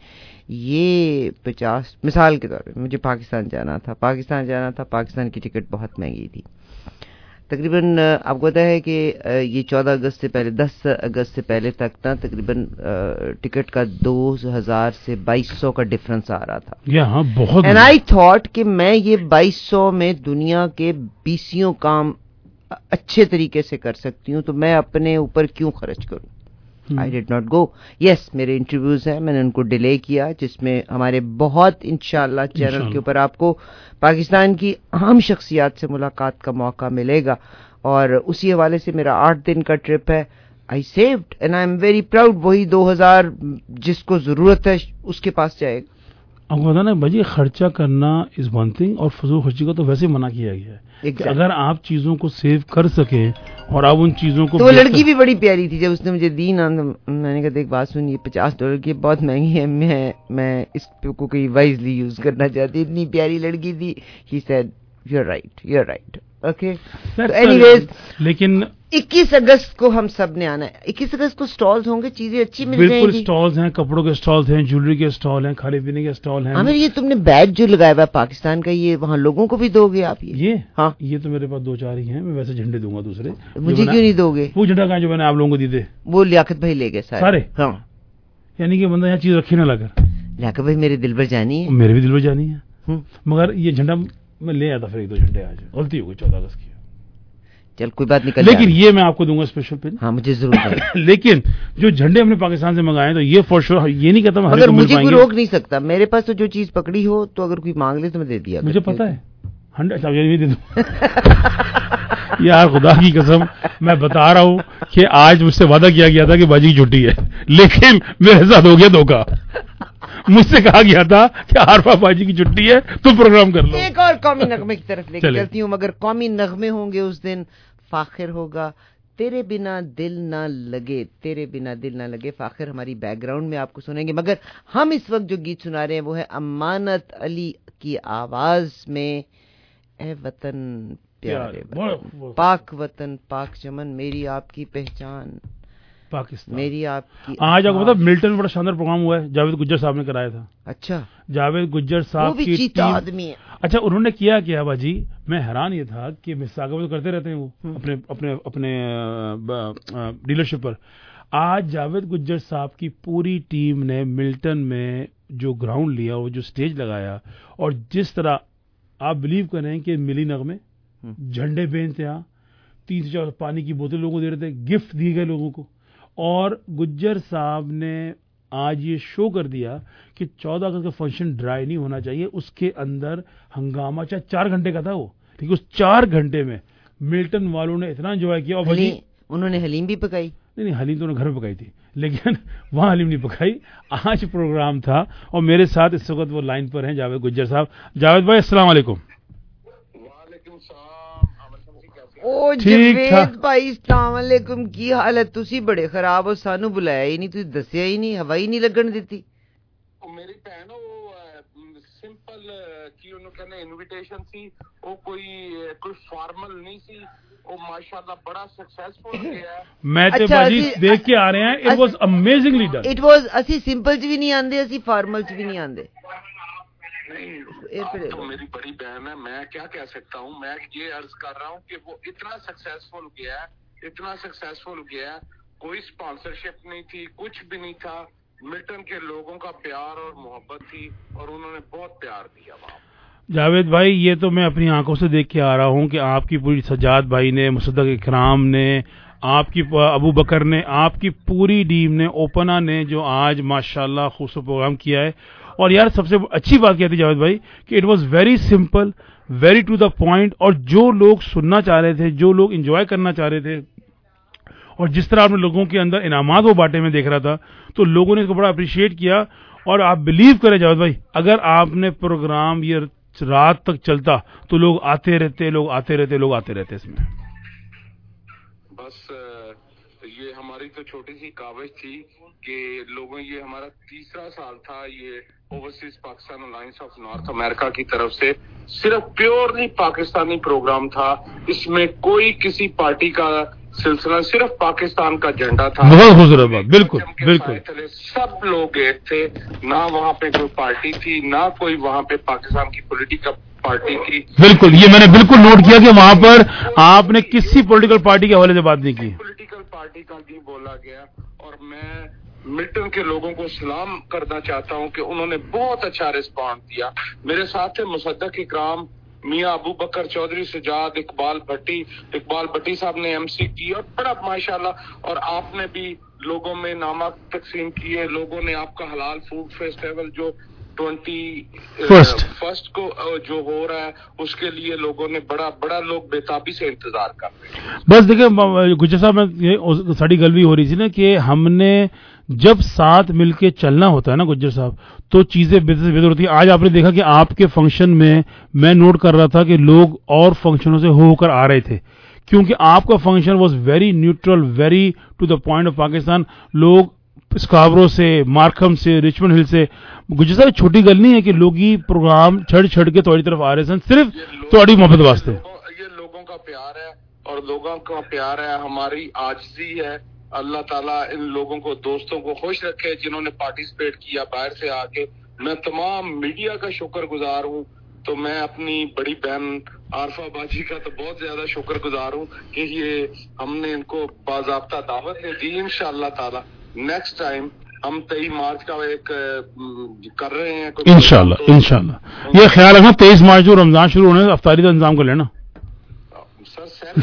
یہ 50 مثال کے طور پہ مجھے پاکستان جانا تھا, پاکستان کی ٹکٹ بہت مہنگی تھی. تقریباً آپ کو پتا ہے کہ یہ 14 اگست سے پہلے 10 اگست سے پہلے تک نا تقریباً ٹکٹ کا 2000 سے 2200 کا ڈفرنس آ رہا تھا. ہاں بہت. اینڈ آئی تھاٹ کہ میں یہ 2200 میں دنیا کے 20 کام اچھے طریقے سے کر سکتی ہوں, تو میں اپنے اوپر کیوں خرچ کروں. I did not go. Yes, میرے انٹرویوز ہیں, میں نے ان کو ڈیلے کیا, جس میں ہمارے بہت انشاءاللہ چینل کے اوپر آپ کو پاکستان کی اہم شخصیات سے ملاقات کا موقع ملے گا, اور اسی حوالے سے میرا 8 دن کا ٹرپ ہے. I saved and I am very proud. وہی 2000 جس کو ضرورت ہے اس کے پاس جائے گا. آپ کو پتا نا بھائی, خرچہ کرنا از ون تھنگ, اور فضول خرچی کا تو ویسے منع کیا گیا ہے. اگر آپ چیزوں کو سیو کر سکیں اور آپ ان چیزوں کو, تو وہ لڑکی بھی بڑی پیاری تھی, جب اس نے مجھے دی نا, میں نے کہا دیکھ بات سن, یہ $50 کی بہت مہنگی ہے, میں اس کو کوئی وائزلی یوز کرنا چاہتی, اتنی پیاری لڑکی تھی. He said you are right. Okay, anyways, لیکن 21 اگست کو ہم سب نے آنا ہے. 21 اگست کو سٹالز ہوں گے, چیزیں اچھی مل جائیں گی. بالکل, سٹالز ہیں, کپڑوں کے سٹالز ہیں, جویلری کے سٹال ہیں, کھانے پینے کے سٹال ہیں. عامر, یہ تم نے بیج جو لگایا ہوا پاکستان کا, یہ وہاں لوگوں کو بھی دو گے آپ؟ یہ ہاں, یہ تو میرے پاس 2-4 ہی ہیں, میں ویسے جھنڈے دوں گا دوسرے. مجھے کیوں نہیں دو گے؟ وہ جھنڈا کہاں جو میں نے آپ لوگوں کو دی تھے, وہ لیاقت بھائی لے گئے سارے. ہاں, یعنی کہ بندہ یہاں چیز رکھی نہ لگا. لیاقت بھائی میرے دل پر جانی ہے. میرے بھی دل پر جانی ہے, مگر یہ جھنڈا میں لے آتا پھر 1-2 جھنڈے. آج غلطی ہو گئی 14 اگست کی. چل کوئی بات نکل لیکن یہ میں آپ کو دوں گا اسپیشل پن. ہاں مجھے ضرور لیکن جو جھنڈے ہم نے پاکستان سے منگائے تو یہ فور شور یہ نہیں کہتا میں اگر مجھے کوئی روک نہیں سکتا, میرے پاس تو جو چیز پکڑی ہو تو اگر کوئی مانگ لے تو میں دے دیا. مجھے پتا ہے 100 دے دوں. یار خدا کی قسم میں بتا رہا ہوں کہ آج مجھ سے وعدہ کیا گیا تھا کہ باجی کی چھٹی ہے, لیکن میرے ساتھ ہو گیا دھوکہ. مجھ سے کہا گیا تھا کہ عارفہ باجی کی چھٹی ہے تم پروگرام کر لو. ایک اور قومی نغمے کی طرف لے کے چلتی ہوں, مگر قومی نغمے ہوں گے اس دن فاخر ہوگا تیرے بنا دل نہ لگے, تیرے بنا دل نہ لگے. فاخر ہماری بیک گراؤنڈ میں آپ کو سنیں گے, مگر ہم اس وقت جو گیت سنا رہے ہیں وہ ہے امانت علی کی آواز میں اے وطن پیارے وطن, پاک وطن پاک چمن, میری آپ کی پہچان پاکستان, میری آپ کی. آج آپ کو پتا ملٹن میں بڑا شاندار پروگرام ہوا ہے, جاوید گجر صاحب نے کرایا تھا. اچھا جاوید گجر صاحب کی چیتا آدمی ہے. اچھا انہوں نے کیا باجی, میں حیران یہ تھا کہ مساگا میں تو کرتے رہتے ہیں وہ اپنے ڈیلرشپ پر. آج جاوید گجر صاحب کی پوری ٹیم نے ملٹن میں جو گراؤنڈ لیا اور جو اسٹیج لگایا, اور جس طرح آپ بلیو کریں کہ ملی نغمے, جھنڈے بے انتہا, 3 سے 4 پانی کی بوتل لوگوں کو دے رہے تھے, گفٹ دیے گئے لوگوں کو. اور گجر صاحب نے آج یہ شو کر دیا کہ 14 اگست کا فنکشن ڈرائی نہیں ہونا چاہیے, اس کے اندر ہنگامہ چاہے 4 گھنٹے کا تھا وہ, لیکن اس 4 گھنٹے میں ملٹن والوں نے اتنا انجوائے کیا. اور انہوں نے حلیم بھی پکائی. نہیں حلیم تو انہوں نے گھر میں پکائی تھی, لیکن وہاں حلیم نہیں پکائی. آج پروگرام تھا اور میرے ساتھ اس وقت وہ لائن پر ہیں جاوید گجر صاحب. جاوید بھائی السلام علیکم. او جاوید بھائی السلام علیکم, کی حالت؟ تسی بڑے خراب ہو, سانو بلایا ہی نہیں, تسی دسیا ہی نہیں, ہوا ہی نہیں لگن دیتی. میری بہن وہ سمپل کی انہوں کہنے انویٹیشن سی, وہ کوئی فارمل نہیں سی, وہ ماشاءاللہ بڑا سکسیسفل گیا. میں تے باجی دیکھ کے آ رہے ہیں, it was amazing leader. It was اسی سمپل چ بھی نہیں آندے, اسی فارمل چ بھی نہیں آندے. تو میری بڑی بہن ہے, میں کیا کہہ سکتا ہوں. میں یہ عرض کر رہا ہوں کہ وہ اتنا سکسیسفل گیا, کوئی اسپانسرشپ نہیں تھی, کچھ بھی نہیں تھا. ملٹن کے لوگوں کا پیار اور محبت تھی, اور انہوں نے بہت پیار دیا وہاں. جاوید بھائی یہ تو میں اپنی آنکھوں سے دیکھ کے آ رہا ہوں کہ آپ کی پوری سجاد بھائی نے, مصدق اکرام نے, آپ کی ابو بکر نے, آپ کی پوری ٹیم نے, اوپنا نے, جو آج ماشاءاللہ خوبصورت پروگرام کیا ہے. اور یار سب سے اچھی بات کیا تھی جاوید بھائی کہ it was very simple, very to the point, اور جو لوگ سننا چاہ رہے تھے, جو لوگ انجوائے کرنا چاہ رہے تھے, اور جس طرح آپ نے لوگوں کے اندر انعامات وہ بانٹے میں دیکھ رہا تھا, تو لوگوں نے اس کو بڑا اپریشیٹ کیا. اور آپ بلیو کریں جاوید بھائی, اگر آپ نے پروگرام یہ رات تک چلتا تو لوگ آتے رہتے اس میں. بس یہ ہماری تو چھوٹی سی کاوش تھی کہ لوگوں, یہ ہمارا 3را سال تھا یہ Overseas Pakistan Alliance of North America کی طرف سے, صرف پیورلی پاکستانی پروگرام تھا. اس میں کوئی کسی پارٹی کا سلسلہ, صرف پاکستان کا جھنڈا تھا. بہت خوبصورت بات, بالکل سب لوگ ایک تھے, نہ وہاں پہ کوئی پارٹی تھی, نہ کوئی وہاں پہ پاکستان کی پولیٹیکل پارٹی تھی. بالکل, یہ میں نے بالکل نوٹ کیا کہ وہاں پر آپ نے کسی پولیٹیکل پارٹی کے حوالے سے بات نہیں کی. پولیٹیکل پارٹی کا نہیں بولا گیا. اور میں ملٹن کے لوگوں کو سلام کرنا چاہتا ہوں کہ انہوں نے بہت اچھا رسپانس دیا. میرے ساتھ تھے مصدق اکرام, میاں ابو بکر چودھری, سجاد, اقبال بھٹی صاحب نے ایم سی کی, اور بڑا ماشاءاللہ. اور آپ نے بھی لوگوں میں انعامات تقسیم کیے. لوگوں نے آپ کا حلال فوڈ فیسٹیول جو 21 کو جو ہو رہا ہے, اس کے لیے لوگوں نے بڑا لوگ بےتابی سے انتظار کر رہے ہیں. بس دیکھیں گجر صاحب, میں ساری گل بھی ہو رہی تھی نا کہ ہم نے جب ساتھ مل کے چلنا ہوتا ہے نا گجر صاحب, تو چیزیں بہتر ہوتی ہیں. آج آپ نے دیکھا کہ آپ کے فنکشن میں نوٹ کر رہا تھا کہ لوگ اور فنکشنوں سے ہو کر آ رہے تھے, کیونکہ آپ کا function was very neutral, very to the point of Pakistan. لوگ اسکابرو سے, مارکھم سے, رچمنڈ ہل سے. گجر صاحب چھوٹی گل نہیں ہے کہ لوگ ہی پروگرام چھڑ کے تھوڑی طرف آ رہے سن, صرف تھوڑی محبت واسطے. یہ لوگوں کا پیار ہے, اور لوگوں کا پیار ہے ہماری عاجزی ہے. اللہ تعالیٰ ان لوگوں کو, دوستوں کو خوش رکھے جنہوں نے پارٹیسپیٹ کیا باہر سے آ کے. میں تمام میڈیا کا شکر گزار ہوں. تو میں اپنی بڑی بہن عارفہ باجی کا تو بہت زیادہ شکر گزار ہوں کہ یہ ہم نے ان کو باضابطہ دعوت دی. انشاءاللہ تعالیٰ نیکسٹ ٹائم ہم 23 مارچ کا ایک کر رہے ہیں انشاءاللہ. یہ خیال رکھنا 23 مارچ جو رمضان شروع ہونے افطاری کا انتظام کر لینا سر. سیل کا بھی کر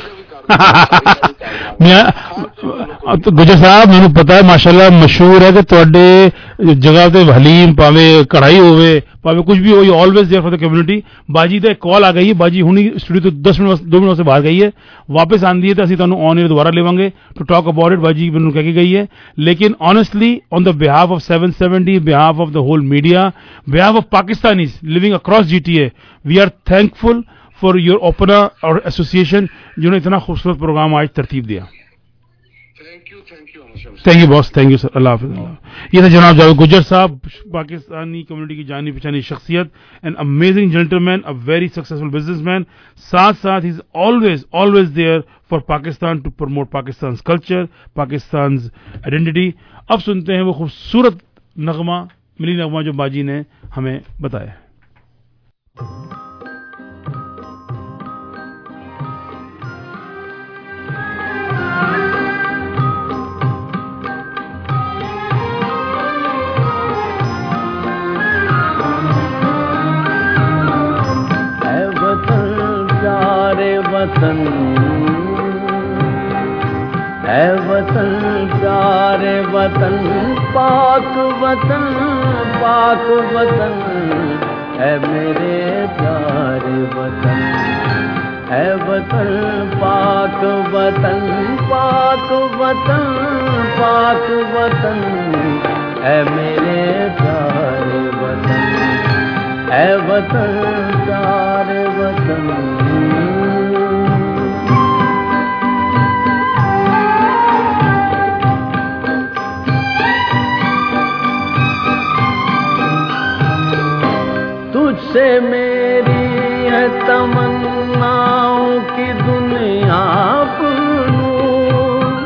تو گجر صاحب مینوں پتا ہے ماشاءاللہ مشہور ہے کہ تواڈے جگہ تے حلیم پاویں کڑھائی ہوے پاویں کچھ بھی ہو you always there for the community. باجی تے کال آ گئی ہے, باجی ہونی اسٹوڈیو تو 2 منٹ سے باہر گئی ہے, واپس آندی ہے تو اسی تانوں آن ایئر دوبارہ لیواਂਗੇ ٹو ٹاک اباؤٹ اٹ. باجی مینوں کہہ کے گئی ہے, لیکن honestly on the behalf of 770, behalf of the whole media, behalf of Pakistanis living across GTA, we are thankful for your opener اور ایسوسیشن جنہوں نے اتنا خوبصورت پروگرام آج ترتیب دیا. Thank you boss, thank you sir, اللہ حافظ. یہ تھے جناب جاوید گجر صاحب, پاکستانی کمیونٹی کی جانی پہچانی شخصیت, an amazing gentleman, a very successful businessman. ساتھ ہی is always there for Pakistan to promote Pakistan's culture, Pakistan's identity. اب سنتے ہیں وہ خوبصورت نغمہ, ملی نغمہ جو باجی نے ہمیں بتایا. وطن اے وطن پیارے وطن, پاک وطن پاک وطن, اے میرے پیارے وطن, اے وطن پاک وطن پاک وطن پاک وطن, اے میرے پیارے وطن, اے وطن پیارے وطن. تجھ سے میری ہے تمناؤں کی دنیا بنوں,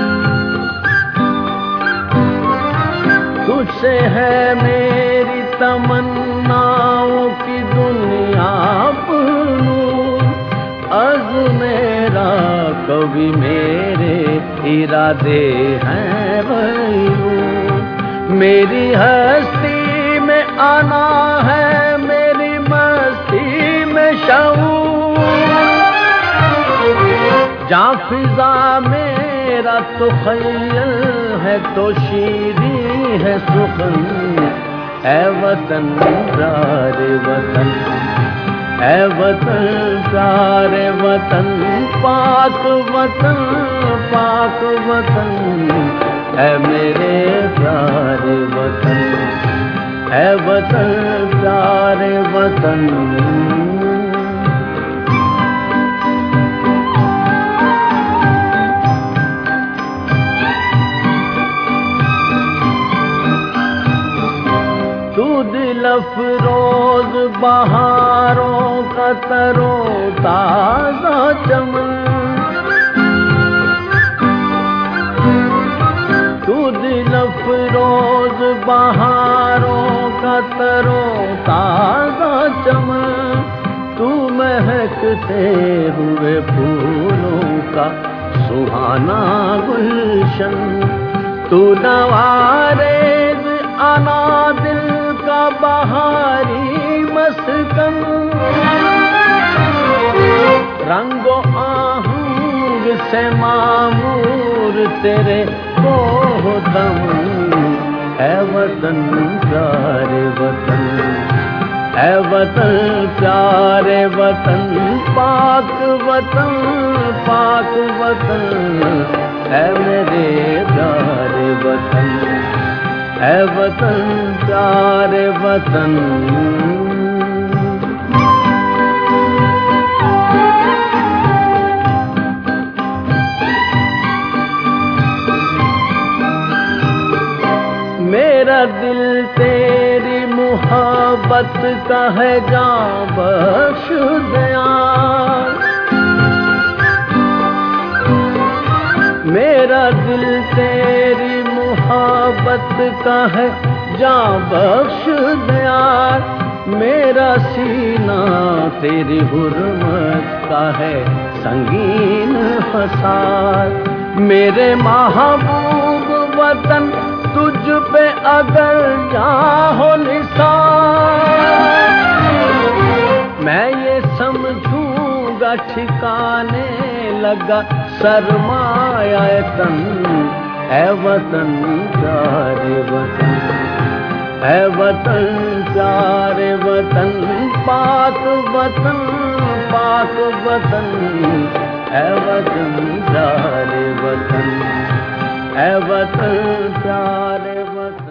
تجھ سے ہے میری تمناؤں کی دنیا بنوں. از میرا کبھی میرے ارادے ہیں بھائیوں, میری ہستی میں آنا ہے, میری مستی میں شعور, جہاں فضا میرا تو خیل ہے تو شیریں ہے سخن. اے وطن پیارے وطن, اے وطن پیارے وطن, پاک وطن پاک وطن, اے میرے پیارے وطن, اے وطن پیارے وطن. تو دل افروز بہاروں کا ترو تازہ چمن, تو دل افروز بہاروں کا ترو تازہ چمن, تو مہکتے ہوئے پھولوں کا سہانا گلشن, تو نوارز انا دل کا بہاری مسکن, رنگ و آہنگ سے معمور تیرے کوہ دم. اے وطن پیارے وطن, اے وطن پیارے وطن, پاک وطن پاک وطن, اے میرے پیارے وطن, اے وطن پیارے وطن. میرا دل تیری محبت کا ہے جاں بخش دیاں, میرا دل تیری محبت کا ہے جاں بخش دیاں, میرا سینہ تیری حرمت کا ہے سنگین حصار. میرے محبوب وطن تجھ پہ اگر جاں ہو نثار, میں یہ سمجھوں گا मेरा ठिकाने लगा सरमाया तन ऐ वतन प्यारे वतन ऐ वतन प्यारे वतन पाक वतन ऐ वतन प्यारे वतन ऐ वतन प्यारे वतन.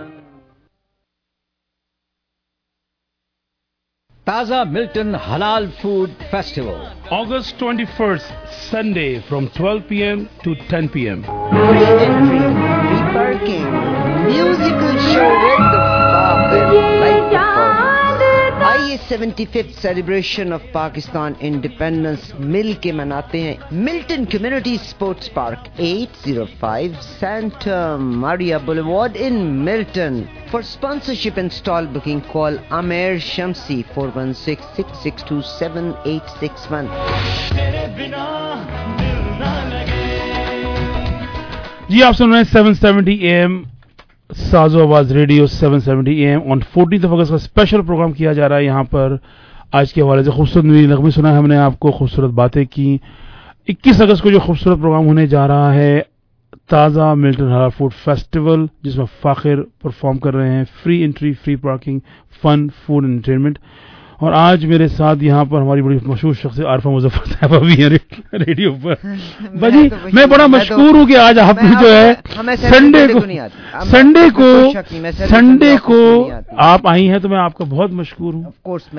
Taza Milton Halal Food Festival. August 21st, Sunday from 12 p.m. to 10 p.m. Free entry, free parking, musical show with the Bab and live performance. आइए 75th celebration of Pakistan independence मिल के मनाते हैं Milton Community Sports Park 805 Santa Maria Boulevard in Milton. For sponsorship and stall booking, call Amer Shamsi 416-662-7861. जी आप सुन रहे हैं 770 AM साजो आवाज रेडियो 770 AM ऑन 14 अगस्त का स्पेशल प्रोग्राम किया जा रहा है. यहाँ पर आज के हवाले से खूबसूरत नगमे सुना है हमने आपको, खूबसूरत बातें की. 21 अगस्त को जो खूबसूरत प्रोग्राम होने जा रहा है ताज़ा मिल्टन हलाल फूड फेस्टिवल, जिसमें फाखिर परफॉर्म कर रहे हैं. Free entry, free parking, fun, food and entertainment. और आज मेरे साथ यहाँ पर हमारी बड़ी मशहूर शख्स आरफा मुजफ्फर साहब भी हैं रेडियो पर. बाजी मैं बड़ा मशहूर हूँ कि आज आपने जो है संडे को आप आई हैं, तो मैं आपका बहुत मशहूर हूँ.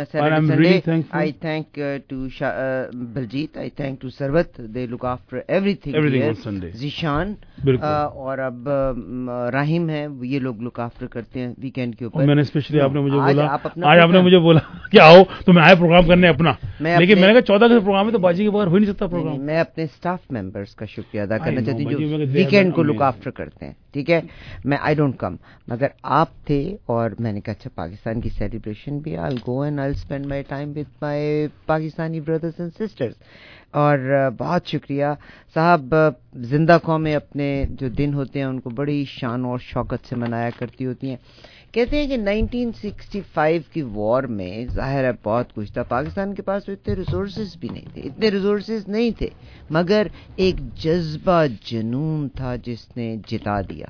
I thank to Baljit, I thank to Sarvat, they look after everything on Sunday. Zishan और अब राहिम है, ये लोग लुक आफ्टर करते हैं वीकेंड के ऊपर. मैंने स्पेशली आपने मुझे बोला, आज आपने मुझे बोला कि आओ तो मैं आया प्रोग्राम करने अपना, लेकिन मैंने कहा 14 का प्रोग्राम है तो बाजी के बगैर हो ही नहीं सकता प्रोग्राम. मैं अपने स्टाफ मेंबर्स का शुक्रिया अदा करना चाहती हूँ जो वीकेंड को लुक आफ्टर करते हैं. ठीक है, मैं आई डोंट कम, मगर आप थे और मैंने कहा अच्छा पाकिस्तान की सेलिब्रेशन भी, I will go and I will spend my time with my Pakistani brothers and sisters. और बहुत शुक्रिया साहब. जिंदा कौमें अपने जो दिन होते हैं उनको बड़ी शान और शौकत से मनाया करती होती हैं. कहते हैं कि 1965 की वॉर में ज़ाहिर है बहुत कुछ था, पाकिस्तान के पास तो इतने रिसोर्सेज भी नहीं थे, इतने रिसोर्सेज नहीं थे, मगर एक जज्बा जुनून था जिसने जिता दिया.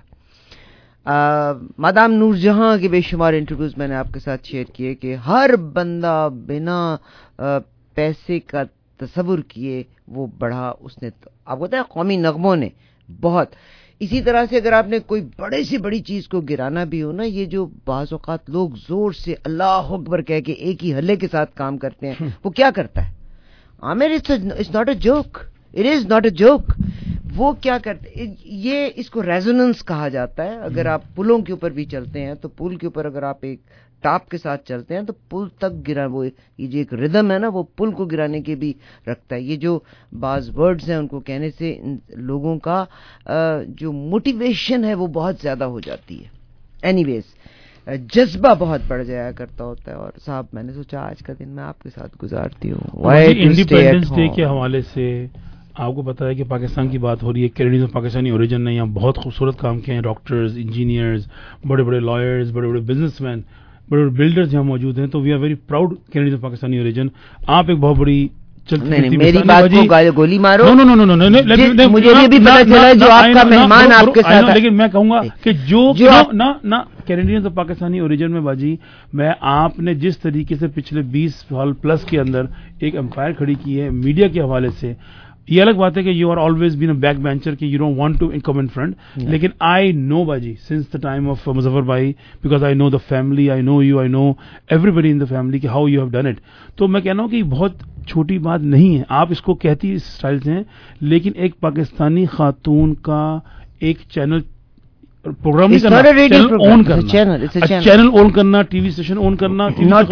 मादाम नूरजहां के बेशुमार इंटरव्यूज मैंने आपके साथ शेयर किए कि हर बंदा बिना पैसे का तसव्वुर किए वो बढ़ा. उसने आपको पता है कौमी नगमों ने बहुत इसी तरह से, अगर आपने कोई बड़े से बड़ी चीज को गिराना भी हो ना, ये जो बाज़ औक़ात लोग जोर से अल्लाह अकबर कह के एक ही हल्ले के साथ काम करते हैं, वो क्या करता है Amer, it's not a joke, it is not a joke. वो क्या करते, ये इसको रेजोनेंस कहा जाता है. अगर आप पुलों के ऊपर भी चलते हैं तो पुल के ऊपर अगर आप एक टाप के साथ चलते हैं तो पुल तक गिरा, वो ये जो एक रिदम है ना वो पुल को गिराने के भी रखता है. ये जो बाज वर्ड्स हैं उनको कहने से इन लोगों का जो मोटिवेशन है वो बहुत ज्यादा हो जाती है. एनीवेज जज्बा बहुत बढ़ जाया करता होता है. और साहब मैंने सोचा आज का दिन मैं आपके साथ गुजारती हूँ. इंडिपेंडेंस डे के हवाले से आपको पता है कि पाकिस्तान की बात हो रही है, कैनेडियंस में पाकिस्तानी ओरिजिन ने यहाँ बहुत खूबसूरत काम किए हैं. डॉक्टर्स, इंजीनियर्स, बड़े बड़े लॉयर्स, बड़े बड़े बिजनेसमैन, बड़े बड़े बिल्डर्स यहाँ मौजूद हैं. तो we are very proud Canadians Pakistani origin. आप एक बहुत बड़ी मेरी बात को गोली मारो. नो, मुझे ये भी पता चला जो आपका मेहमान आपके साथ. लेकिन मैं कहूंगा कि जो ना कैनेडियंस और पाकिस्तानी ओरिजिन में बाजी, मैं आपने जिस तरीके से पिछले 20 साल प्लस के अंदर एक एम्पायर खड़ी की है मीडिया के हवाले से, ये अलग बात है कि you are always been a backbencher कि you don't want to come in front. लेकिन आई नो बाजी since the time of Muzaffar भाई, because I know the family, I know you, I know everybody in the family कि how you have done it. तो मैं कह रहा हूँ कि बहुत छोटी बात नहीं है. आप इसको कहती इस स्टाइल से हैं, लेकिन एक पाकिस्तानी खातून का एक चैनल प्रोग्राम नहीं करना, चैनल ओन करना, चैनल ओन करना, टीवी स्टेशन ओन करना,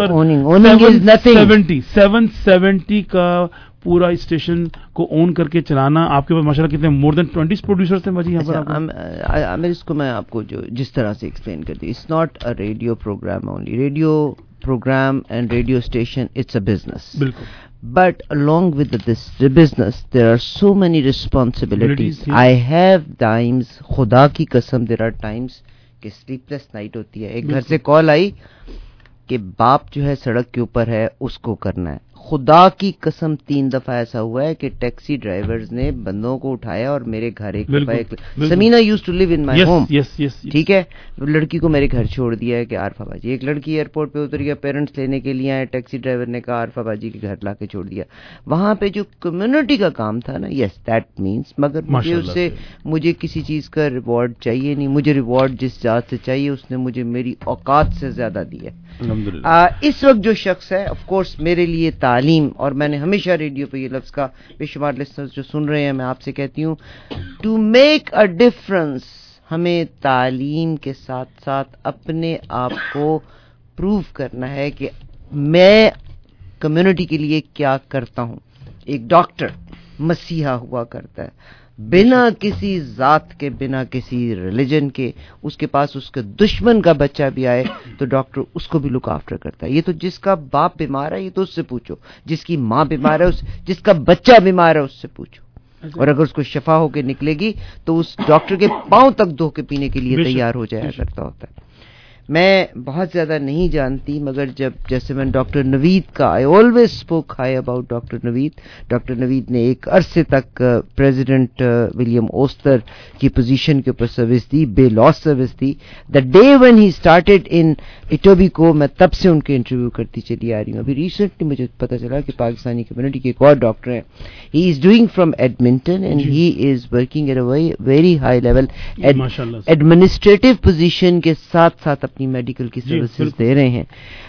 770 का पूरा स्टेशन को ओन करके चलाना. आपके पास माशाल्लाह कितने मोर देन 20 प्रोड्यूसर्स थे बाजी यहाँ पर. इसको मैं आपको जो जिस तरह से एक्सप्लेन करती, it's not a radio program only. Radio program and radio station, it's a business. बिल्कुल. But along with the business, there are so many responsibilities. I have times, खुदा की कसम, there are times कि sleepless night होती है. एक घर से कॉल आई कि बाप जो है सड़क के ऊपर है, उसको करना है. خدا کی قسم 3 دفعہ ایسا ہوا ہے کہ ٹیکسی ڈرائیورز نے بندوں کو اٹھایا اور میرے گھر ایک دفعہ Samina used to live in my home, ٹھیک ہے, لڑکی کو میرے گھر چھوڑ دیا ہے کہ عارفہ باجی. ایک لڑکی ایئرپورٹ پہ اتر گیا, پیرنٹس لینے کے لیے آئے, ٹیکسی ڈرائیور نے کہا عارفہ باجی کے گھر لا کے چھوڑ دیا. وہاں پہ جو کمیونٹی کا کام تھا نا, یس دیٹ مینس, مگر مجھے اس سے مجھے کسی چیز کا ریوارڈ چاہیے نہیں. مجھے ریوارڈ جس ذات سے چاہیے اس نے مجھے میری اوقات سے زیادہ دی ہے. اس وقت جو شخص ہے آف کورس میرے لیے تعلیم, اور میں نے ہمیشہ ریڈیو پہ یہ لفظ کا, بے شمار لسنرز جو سن رہے ہیں میں آپ سے کہتی ہوں, ٹو میک اے ڈفرنس ہمیں تعلیم کے ساتھ ساتھ اپنے آپ کو پروو کرنا ہے کہ میں کمیونٹی کے لیے کیا کرتا ہوں. ایک ڈاکٹر مسیحا ہوا کرتا ہے بنا کسی ذات کے, بنا کسی ریلیجن کے. اس کے پاس اس کے دشمن کا بچہ بھی آئے تو ڈاکٹر اس کو بھی لک آفٹر کرتا ہے. یہ تو جس کا باپ بیمار ہے یہ تو اس سے پوچھو, جس کی ماں بیمار ہے جس کا بچہ بیمار ہے اس سے پوچھو, اور اگر اس کو شفا ہو کے نکلے گی تو اس ڈاکٹر کے پاؤں تک دھو کے پینے کے لیے تیار ہو جایا کرتا ہوتا ہے. میں بہت زیادہ نہیں جانتی, مگر جیسے میں ڈاکٹر نوید کا, I always spoke high about doctor Naveed. Doctor Naveed نے ایک عرصے تک پریزیڈنٹ ولیم اوسٹر کی پوزیشن کے اوپر سروس دی, بے لاس سروس دی. The day when he started in Etobicoke, میں تب سے ان کے انٹرویو کرتی چلی آ رہی ہوں. ابھی ریسنٹلی مجھے پتا چلا کہ پاکستانی کمیونٹی کے ایک اور ڈاکٹر ہیں, he is doing from Edmonton and he is working at a very high level, administrative position کے ساتھ ساتھ اپنی میڈیکل کی سروسز دے رہے ہیں.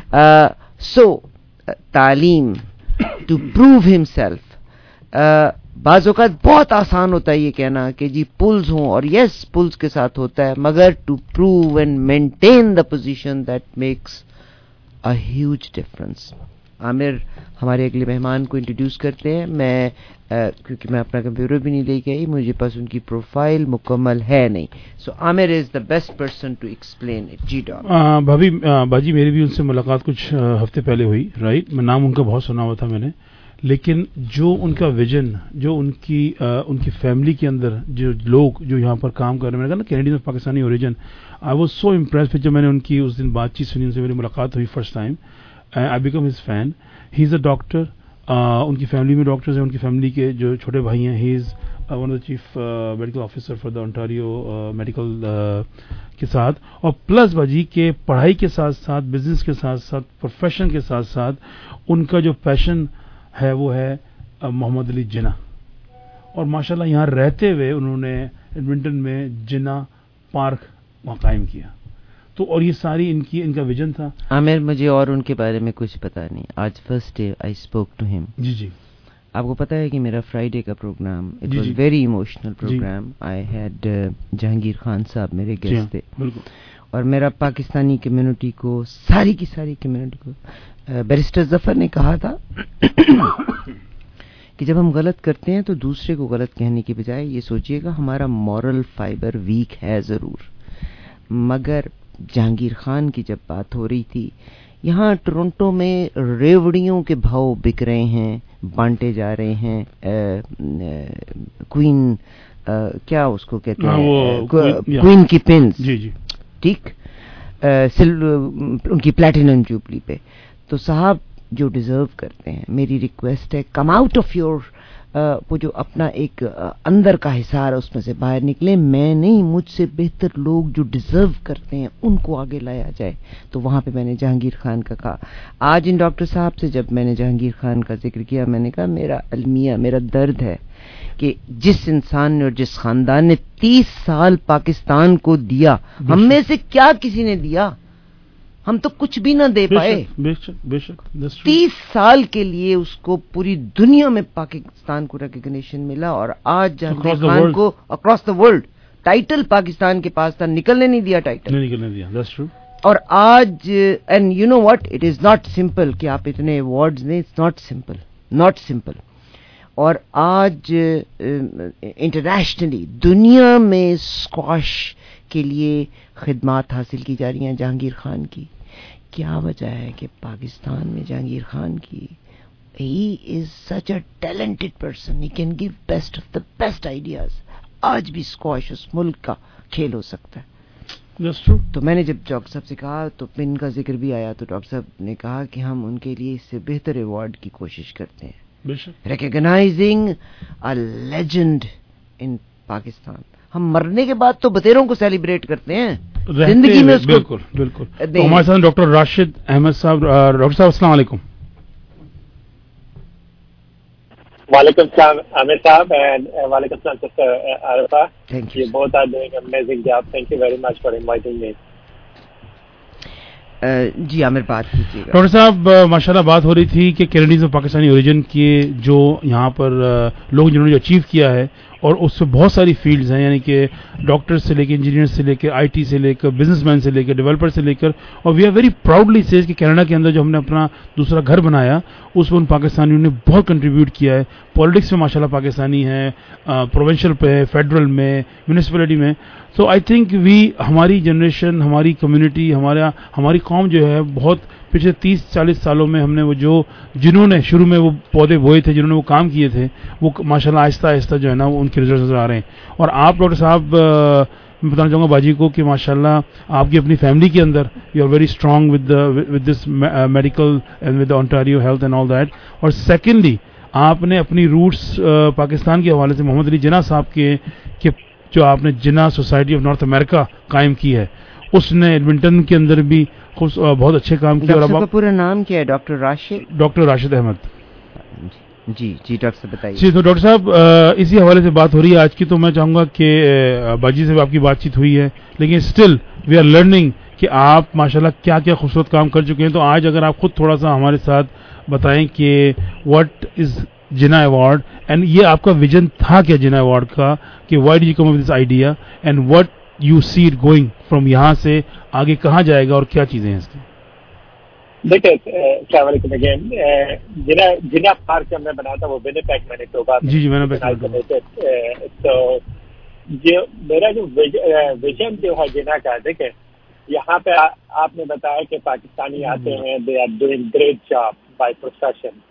سو تعلیم ٹو پروو ہمسیلف, بعض اوقات بہت آسان ہوتا ہے یہ کہنا کہ جی پولز ہوں, اور یس پولز کے ساتھ ہوتا ہے, مگر to prove and maintain the position that makes a huge difference. Aamir ہمارے اگلے مہمان کو انٹروڈیوس کرتے ہیں. میں کیونکہ میں اپنا کمپیوٹر بھی نہیں لے کے آئی, مجھے پاس ان کی پروفائل مکمل ہے نہیں. So Aamir is the best person to explain it. جی باجی میری بھی ان سے ملاقات کچھ ہفتے پہلے ہوئی, رائٹ. میں نام ان کا بہت سنا ہوا تھا میں نے, لیکن جو ان کا ویژن, جو ان کی فیملی کے اندر جو لوگ جو یہاں پر کام کر رہے ہیں, میں نے کہا نا Canadian of Pakistani origin, I was so impressed. پھر جب میں نے ان کی اس دن بات چیت سنی, ان سے میری ملاقات ہوئی first time, I became his fan. He is a doctor, ان کی فیملی میں ڈاکٹرز ہیں, ان کی فیملی کے جو چھوٹے بھائی ہیں, he is one of the chief medical officer for the Ontario medical کے ساتھ. اور پلس باجی کے پڑھائی کے ساتھ ساتھ, بزنس کے ساتھ ساتھ, پروفیشن کے ساتھ ساتھ ان کا جو پیشن ہے وہ ہے محمد علی جناح. اور ماشاءاللہ یہاں رہتے ہوئے انہوں نے ایڈمنٹن میں جناح پارک وہاں قائم کیا. تو اور یہ ساری ان کا ویژن تھا. عامر مجھے اور ان کے بارے میں کچھ پتا نہیں. آج first day I spoke to him. جی آپ کو پتا ہے کہ میرا فرائیڈے کا program, it was very emotional program. I had Jahangir Khan Sahib میرے گیسٹ تھے, اور میرا پاکستانی کمیونٹی کو, ساری کی ساری کمیونٹی کو, بیرسٹر ظفر نے کہا تھا کہ جب ہم غلط کرتے ہیں تو دوسرے کو غلط کہنے کے بجائے یہ سوچیے گا ہمارا مورل فائبر ویک ہے ضرور. مگر جہانگیر خان کی جب بات ہو رہی تھی, یہاں ٹورنٹو میں ریوڑیوں کے بھاؤ بک رہے ہیں, بانٹے جا رہے ہیں. کوئین کیا اس کو کہتے ہیں, کوئین کی پنس, ٹھیک, ان کی پلیٹینم جوبلی پہ. تو صاحب جو ڈیزرو کرتے ہیں, میری ریکویسٹ ہے کم آؤٹ آف یور, وہ جو اپنا ایک اندر کا حصار ہے اس میں سے باہر نکلے. میں نہیں, مجھ سے بہتر لوگ جو ڈیزرو کرتے ہیں ان کو آگے لایا جائے. تو وہاں پہ میں نے جہانگیر خان کا کہا. آج ان ڈاکٹر صاحب سے جب میں نے جہانگیر خان کا ذکر کیا, میں نے کہا میرا المیہ, میرا درد ہے کہ جس انسان نے اور جس خاندان نے 30 سال پاکستان کو دیا, ہم میں سے کیا کسی نے دیا؟ ہم تو کچھ بھی نہ دے پائے. 30 سال کے لیے اس کو پوری دنیا میں پاکستان کو ریکگنیشن ملا, اور آج جہانگیر خان کو across the world title Pakistan کے پاس تھا, نکلنے نہیں دیا ٹائٹل. اور آج and you know what, it is not simple کہ آپ اتنے ایوارڈز دیں, اٹس ناٹ سمپل. اور آج انٹرنیشنلی دنیا میں اسکواش کے لیے خدمات حاصل کی جا رہی ہیں جہانگیر خان کی. کیا وجہ ہے کہ پاکستان میں جہانگیر خان کی, he is such a talented person, he can give best of the best ideas. آج بھی اسکواش اس ملک کا کھیل ہو سکتا ہے. That's true. تو میں نے جب ڈاکٹر صاحب سے کہا تو پن کا ذکر بھی آیا، تو ڈاکٹر صاحب نے کہا کہ ہم ان کے لیے اس سے بہتر ایوارڈ کی کوشش کرتے ہیں، بے شک. Recognising a legend in Pakistan. ہم مرنے کے بعد تو بطیروں کو سیلیبریٹ کرتے ہیں، زندگی میں اس کو بالکل بالکل. تو ہمارے ساتھ ڈاکٹر راشد احمد صاحب. ڈاکٹر صاحب السلام علیکم. وعلیکم السلام عامر صاحب اینڈ وعلیکم السلام sister Arifa. Thank you. You both are doing amazing job. Thank you very much for inviting me. جی عامر بات کیجیے گا. ڈاکٹر صاحب ماشاءاللہ بات ہو رہی تھی کہ کینیڈیز اور پاکستانی اوریجن کے جو یہاں پر لوگ جنہوں نے جو اچیو کیا ہے، اور اس سے بہت ساری فیلڈز ہیں، یعنی کہ ڈاکٹر سے لے کے انجینئر سے لے کے آئی ٹی سے لے کر بزنس مین سے لے کے ڈیولپر سے لے کر، اور we are very proudly says کہ کینیڈا کے اندر جو ہم نے اپنا دوسرا گھر بنایا اس میں ان پاکستانیوں نے بہت کنٹریبیوٹ کیا ہے. پالیٹکس میں ماشاءاللہ پاکستانی ہیں، پروونشل پہ، فیڈرل میں، میونسپلٹی میں. تو آئی تھنک ہماری جنریشن، ہماری کمیونٹی، ہماری قوم جو ہے بہت پچھلے 30-40 سالوں میں ہم نے وہ جنہوں نے شروع میں وہ پودے بوئے تھے، جنہوں نے وہ کام کیے تھے، وہ ماشاءاللہ آہستہ آہستہ جو ہے نا وہ ان کے رزلٹ نظر آ رہے ہیں. اور آپ ڈاکٹر صاحب میں بتانا چاہوں گا باجی کو کہ ماشاءاللہ آپ کی اپنی فیملی کے اندر you are very strong with this medical and with Ontario health and all that. اور سیکنڈلی آپ نے اپنی روٹس پاکستان کے حوالے سے محمد علی جناح صاحب کے جو آپ نے Jinnah society of North America قائم کی ہے، اس نے ایڈمنٹن کے اندر بھی بہت اچھے کام کیے. اور اب ڈاکٹر کا پورا نام کیا ہے؟ ڈاکٹر راشد احمد. جی ڈاکٹر صاحب بتائیے. جی تو ڈاکٹر صاحب اسی حوالے سے بات ہو رہی ہے آج کی. تو میں چاہوں گا کہ باجی سے آپ کی بات چیت ہوئی ہے، لیکن اسٹل وی آر لرننگ کہ آپ ماشاءاللہ کیا کیا خوبصورت کام کر چکے ہیں. تو آج اگر آپ خود تھوڑا سا ہمارے ساتھ بتائیں کہ what is Jinnah award, and یہ آپ کا ویژن تھا کیا جناح ایوارڈ کا، کہ why did you come up with this idea and what you see it going from یہاں سے آگے کہاں جائے گا اور کیا چیزیں ہیں اس کی؟ دیکھیں السلام علیکم اگین. جناح پارک جب میں بنا تھا وہ ونیپیگ مینیٹوبا میں. جی ونیپیگ. تو میرا جو ویژن جو ہے جناح کا، دیکھیں یہاں پہ آپ نے بتایا کہ پاکستانی آتے ہیں، they are doing great job by profession.